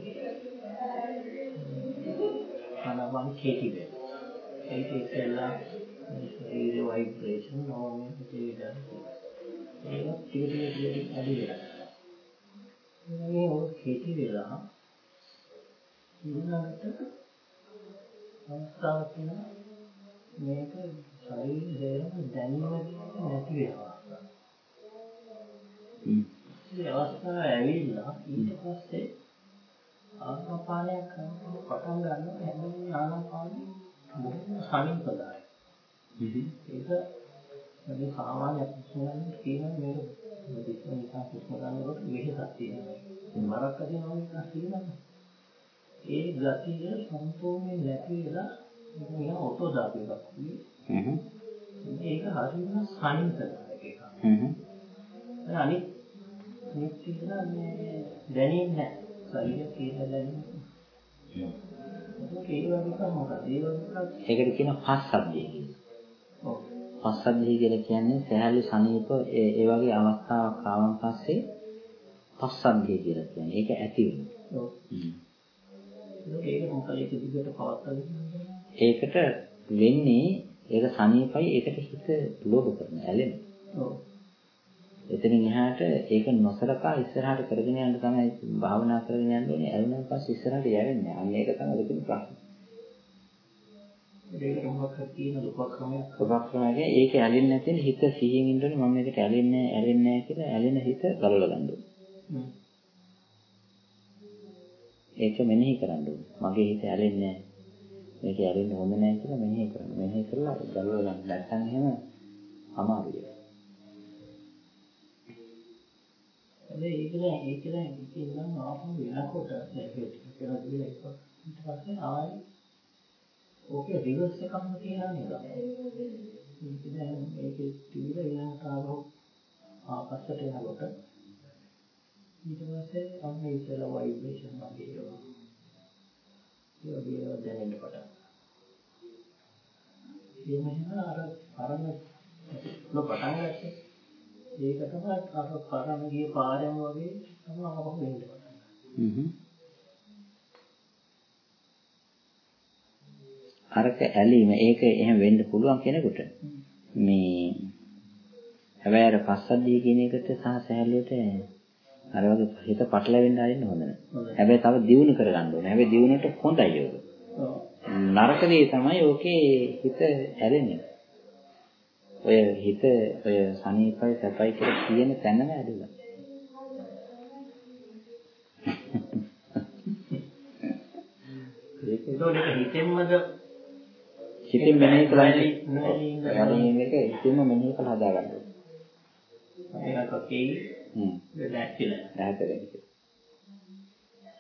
ආනාපාන කේටි වෙනවා. ඒක ඉස්සෙල්ලා ඒ ভাইබ්‍රේෂන් නෝමල් පිටියද ඒක ටික අඩු වෙනවා. මේ ඔය කේටි වෙලා ඊළඟට අවස්ථාවක් තියෙනවා මේක ශරීරයේ දැනීමක් නැති වෙනවා. මේ අවස්ථාව ඇවිල්ලා ඊට පස්සේ ආනාපානය කරනකොට පටන් ගන්නවා හැබැයි ආනාපානෙ බොහොම සමීපදායි. ඒක මේ සාමාන්‍ය ප්‍රශ්නවලින් කියන මේක නිකන් ප්‍රශ්න ගන්නකොට වෙහෙසක් තියෙනවා. මරක් අදිනවා එකක් තියෙනවා. ඒ ගතිය සම්පූර්ණයෙන් නැති වෙලා නිකන් ඔටෝ දාපු එකක් වගේ. ඒක හරියම සානින්තරයක් එකක්. අනිත් තියෙන මේ දැනෙන්නේ නැහැ. ශරීරය කියලා දැනෙන්නේ. ඒක මොකක්ද? ඒකට කියන පස්සද්ධිය කියලා. ඔව්. පස්සද්ධිය කියලා කියන්නේ සහැල්ලු සනීප ඒ වගේ අවස්ථාවක් ආවන් පස්සේ පස්සද්ධිය කියලා කියන්නේ. ඒක ඇති වෙනවා. ඔව්. ඒක මොකද ඒක දිගට පවත්වාගෙන ඒකට වෙන්නේ ඒක සනීපයි ඒකට හිත ලෝභ කරන ඇලෙනවා. ඔව්. එතනින් එහාට ඒක නොසලකා ඉස්සරහට කරගෙන යන්න තමයි භාවනා කරගෙන යන්න ඕනේ. ඇලුනන් පස්සේ ඉස්සරහට යවෙන්නේ. අන්න ඒක තමයි දෙකම ප්‍රශ්නේ. ඒක මොකක්ද කියන උපක්‍රමයක්. උපක්‍රමයක ඒක ඇලෙන්නේ නැතිනම් හිත සිහියෙන් ඉන්න ඕනේ. මම මේකට ඇලෙන්නේ නැහැ කියලා ඇලෙන හිත ගලවලා ගන්න ඕනේ. ඒක මෙනෙහි කරන්න ඕනේ. මගේ හිත ඇලෙන්නේ නැහැ. මේක ඇලෙන්න හොඳ නැහැ කියලා මෙනෙහි කරන්න. මෙනෙහි කරලා ගලවලා ගන්න. නැත්නම් එහෙම අමාරුයි. ඒක ඉතින් ආපහු වෙනකොට ඒක කියලා දිලා ඊට පස්සේ ආයි ඕකේ රිවර්ස් එකක්ම තියනවා නේද? ඒක දැන් මේකේ තියලා ඊළඟට ආපස්සට යනකොට ඊට පස්සේ අන්න ඉතල ভাইබ්‍රේෂන් වගේ ඒවා. ඒක දැනෙන්න පටන් ගන්නවා. අර පටන් ගත්තේ ඒක තමයි අර පරණ ගිය පාරම වගේ තමයි ආපහු වෙන්න පටන් ගන්නේ. අරක ඇලීම ඒක එහෙම වෙන්න පුළුවන් කෙනෙකුට. මේ හැබැයි අර පස්සද්ධිය කියන එකට සහ සහැල්ලුවට අර වගේ හිත පටලවෙන්න ආරින්න හොඳ නැහැ. හැබැයි තව දියුණු කරගන්න ඕනේ. හැබැයි දියුණුවට හොඳයි ඒක. නරක දේ තමයි ඕකේ හිත ඇලෙන්නේ. ඔය හිත ඔය සනීපයි සැපයි කියලා කියන තැනම ඇදලා. ඒක හිතෙන්මද හිතින් මෙනෙහි කරන්නේ එක හිතින්ම මෙනෙහි කරලා හදා ගන්න ඕනේ. ඒක ඔකේ. දැක්කේ නැහැ. දැක්කේ.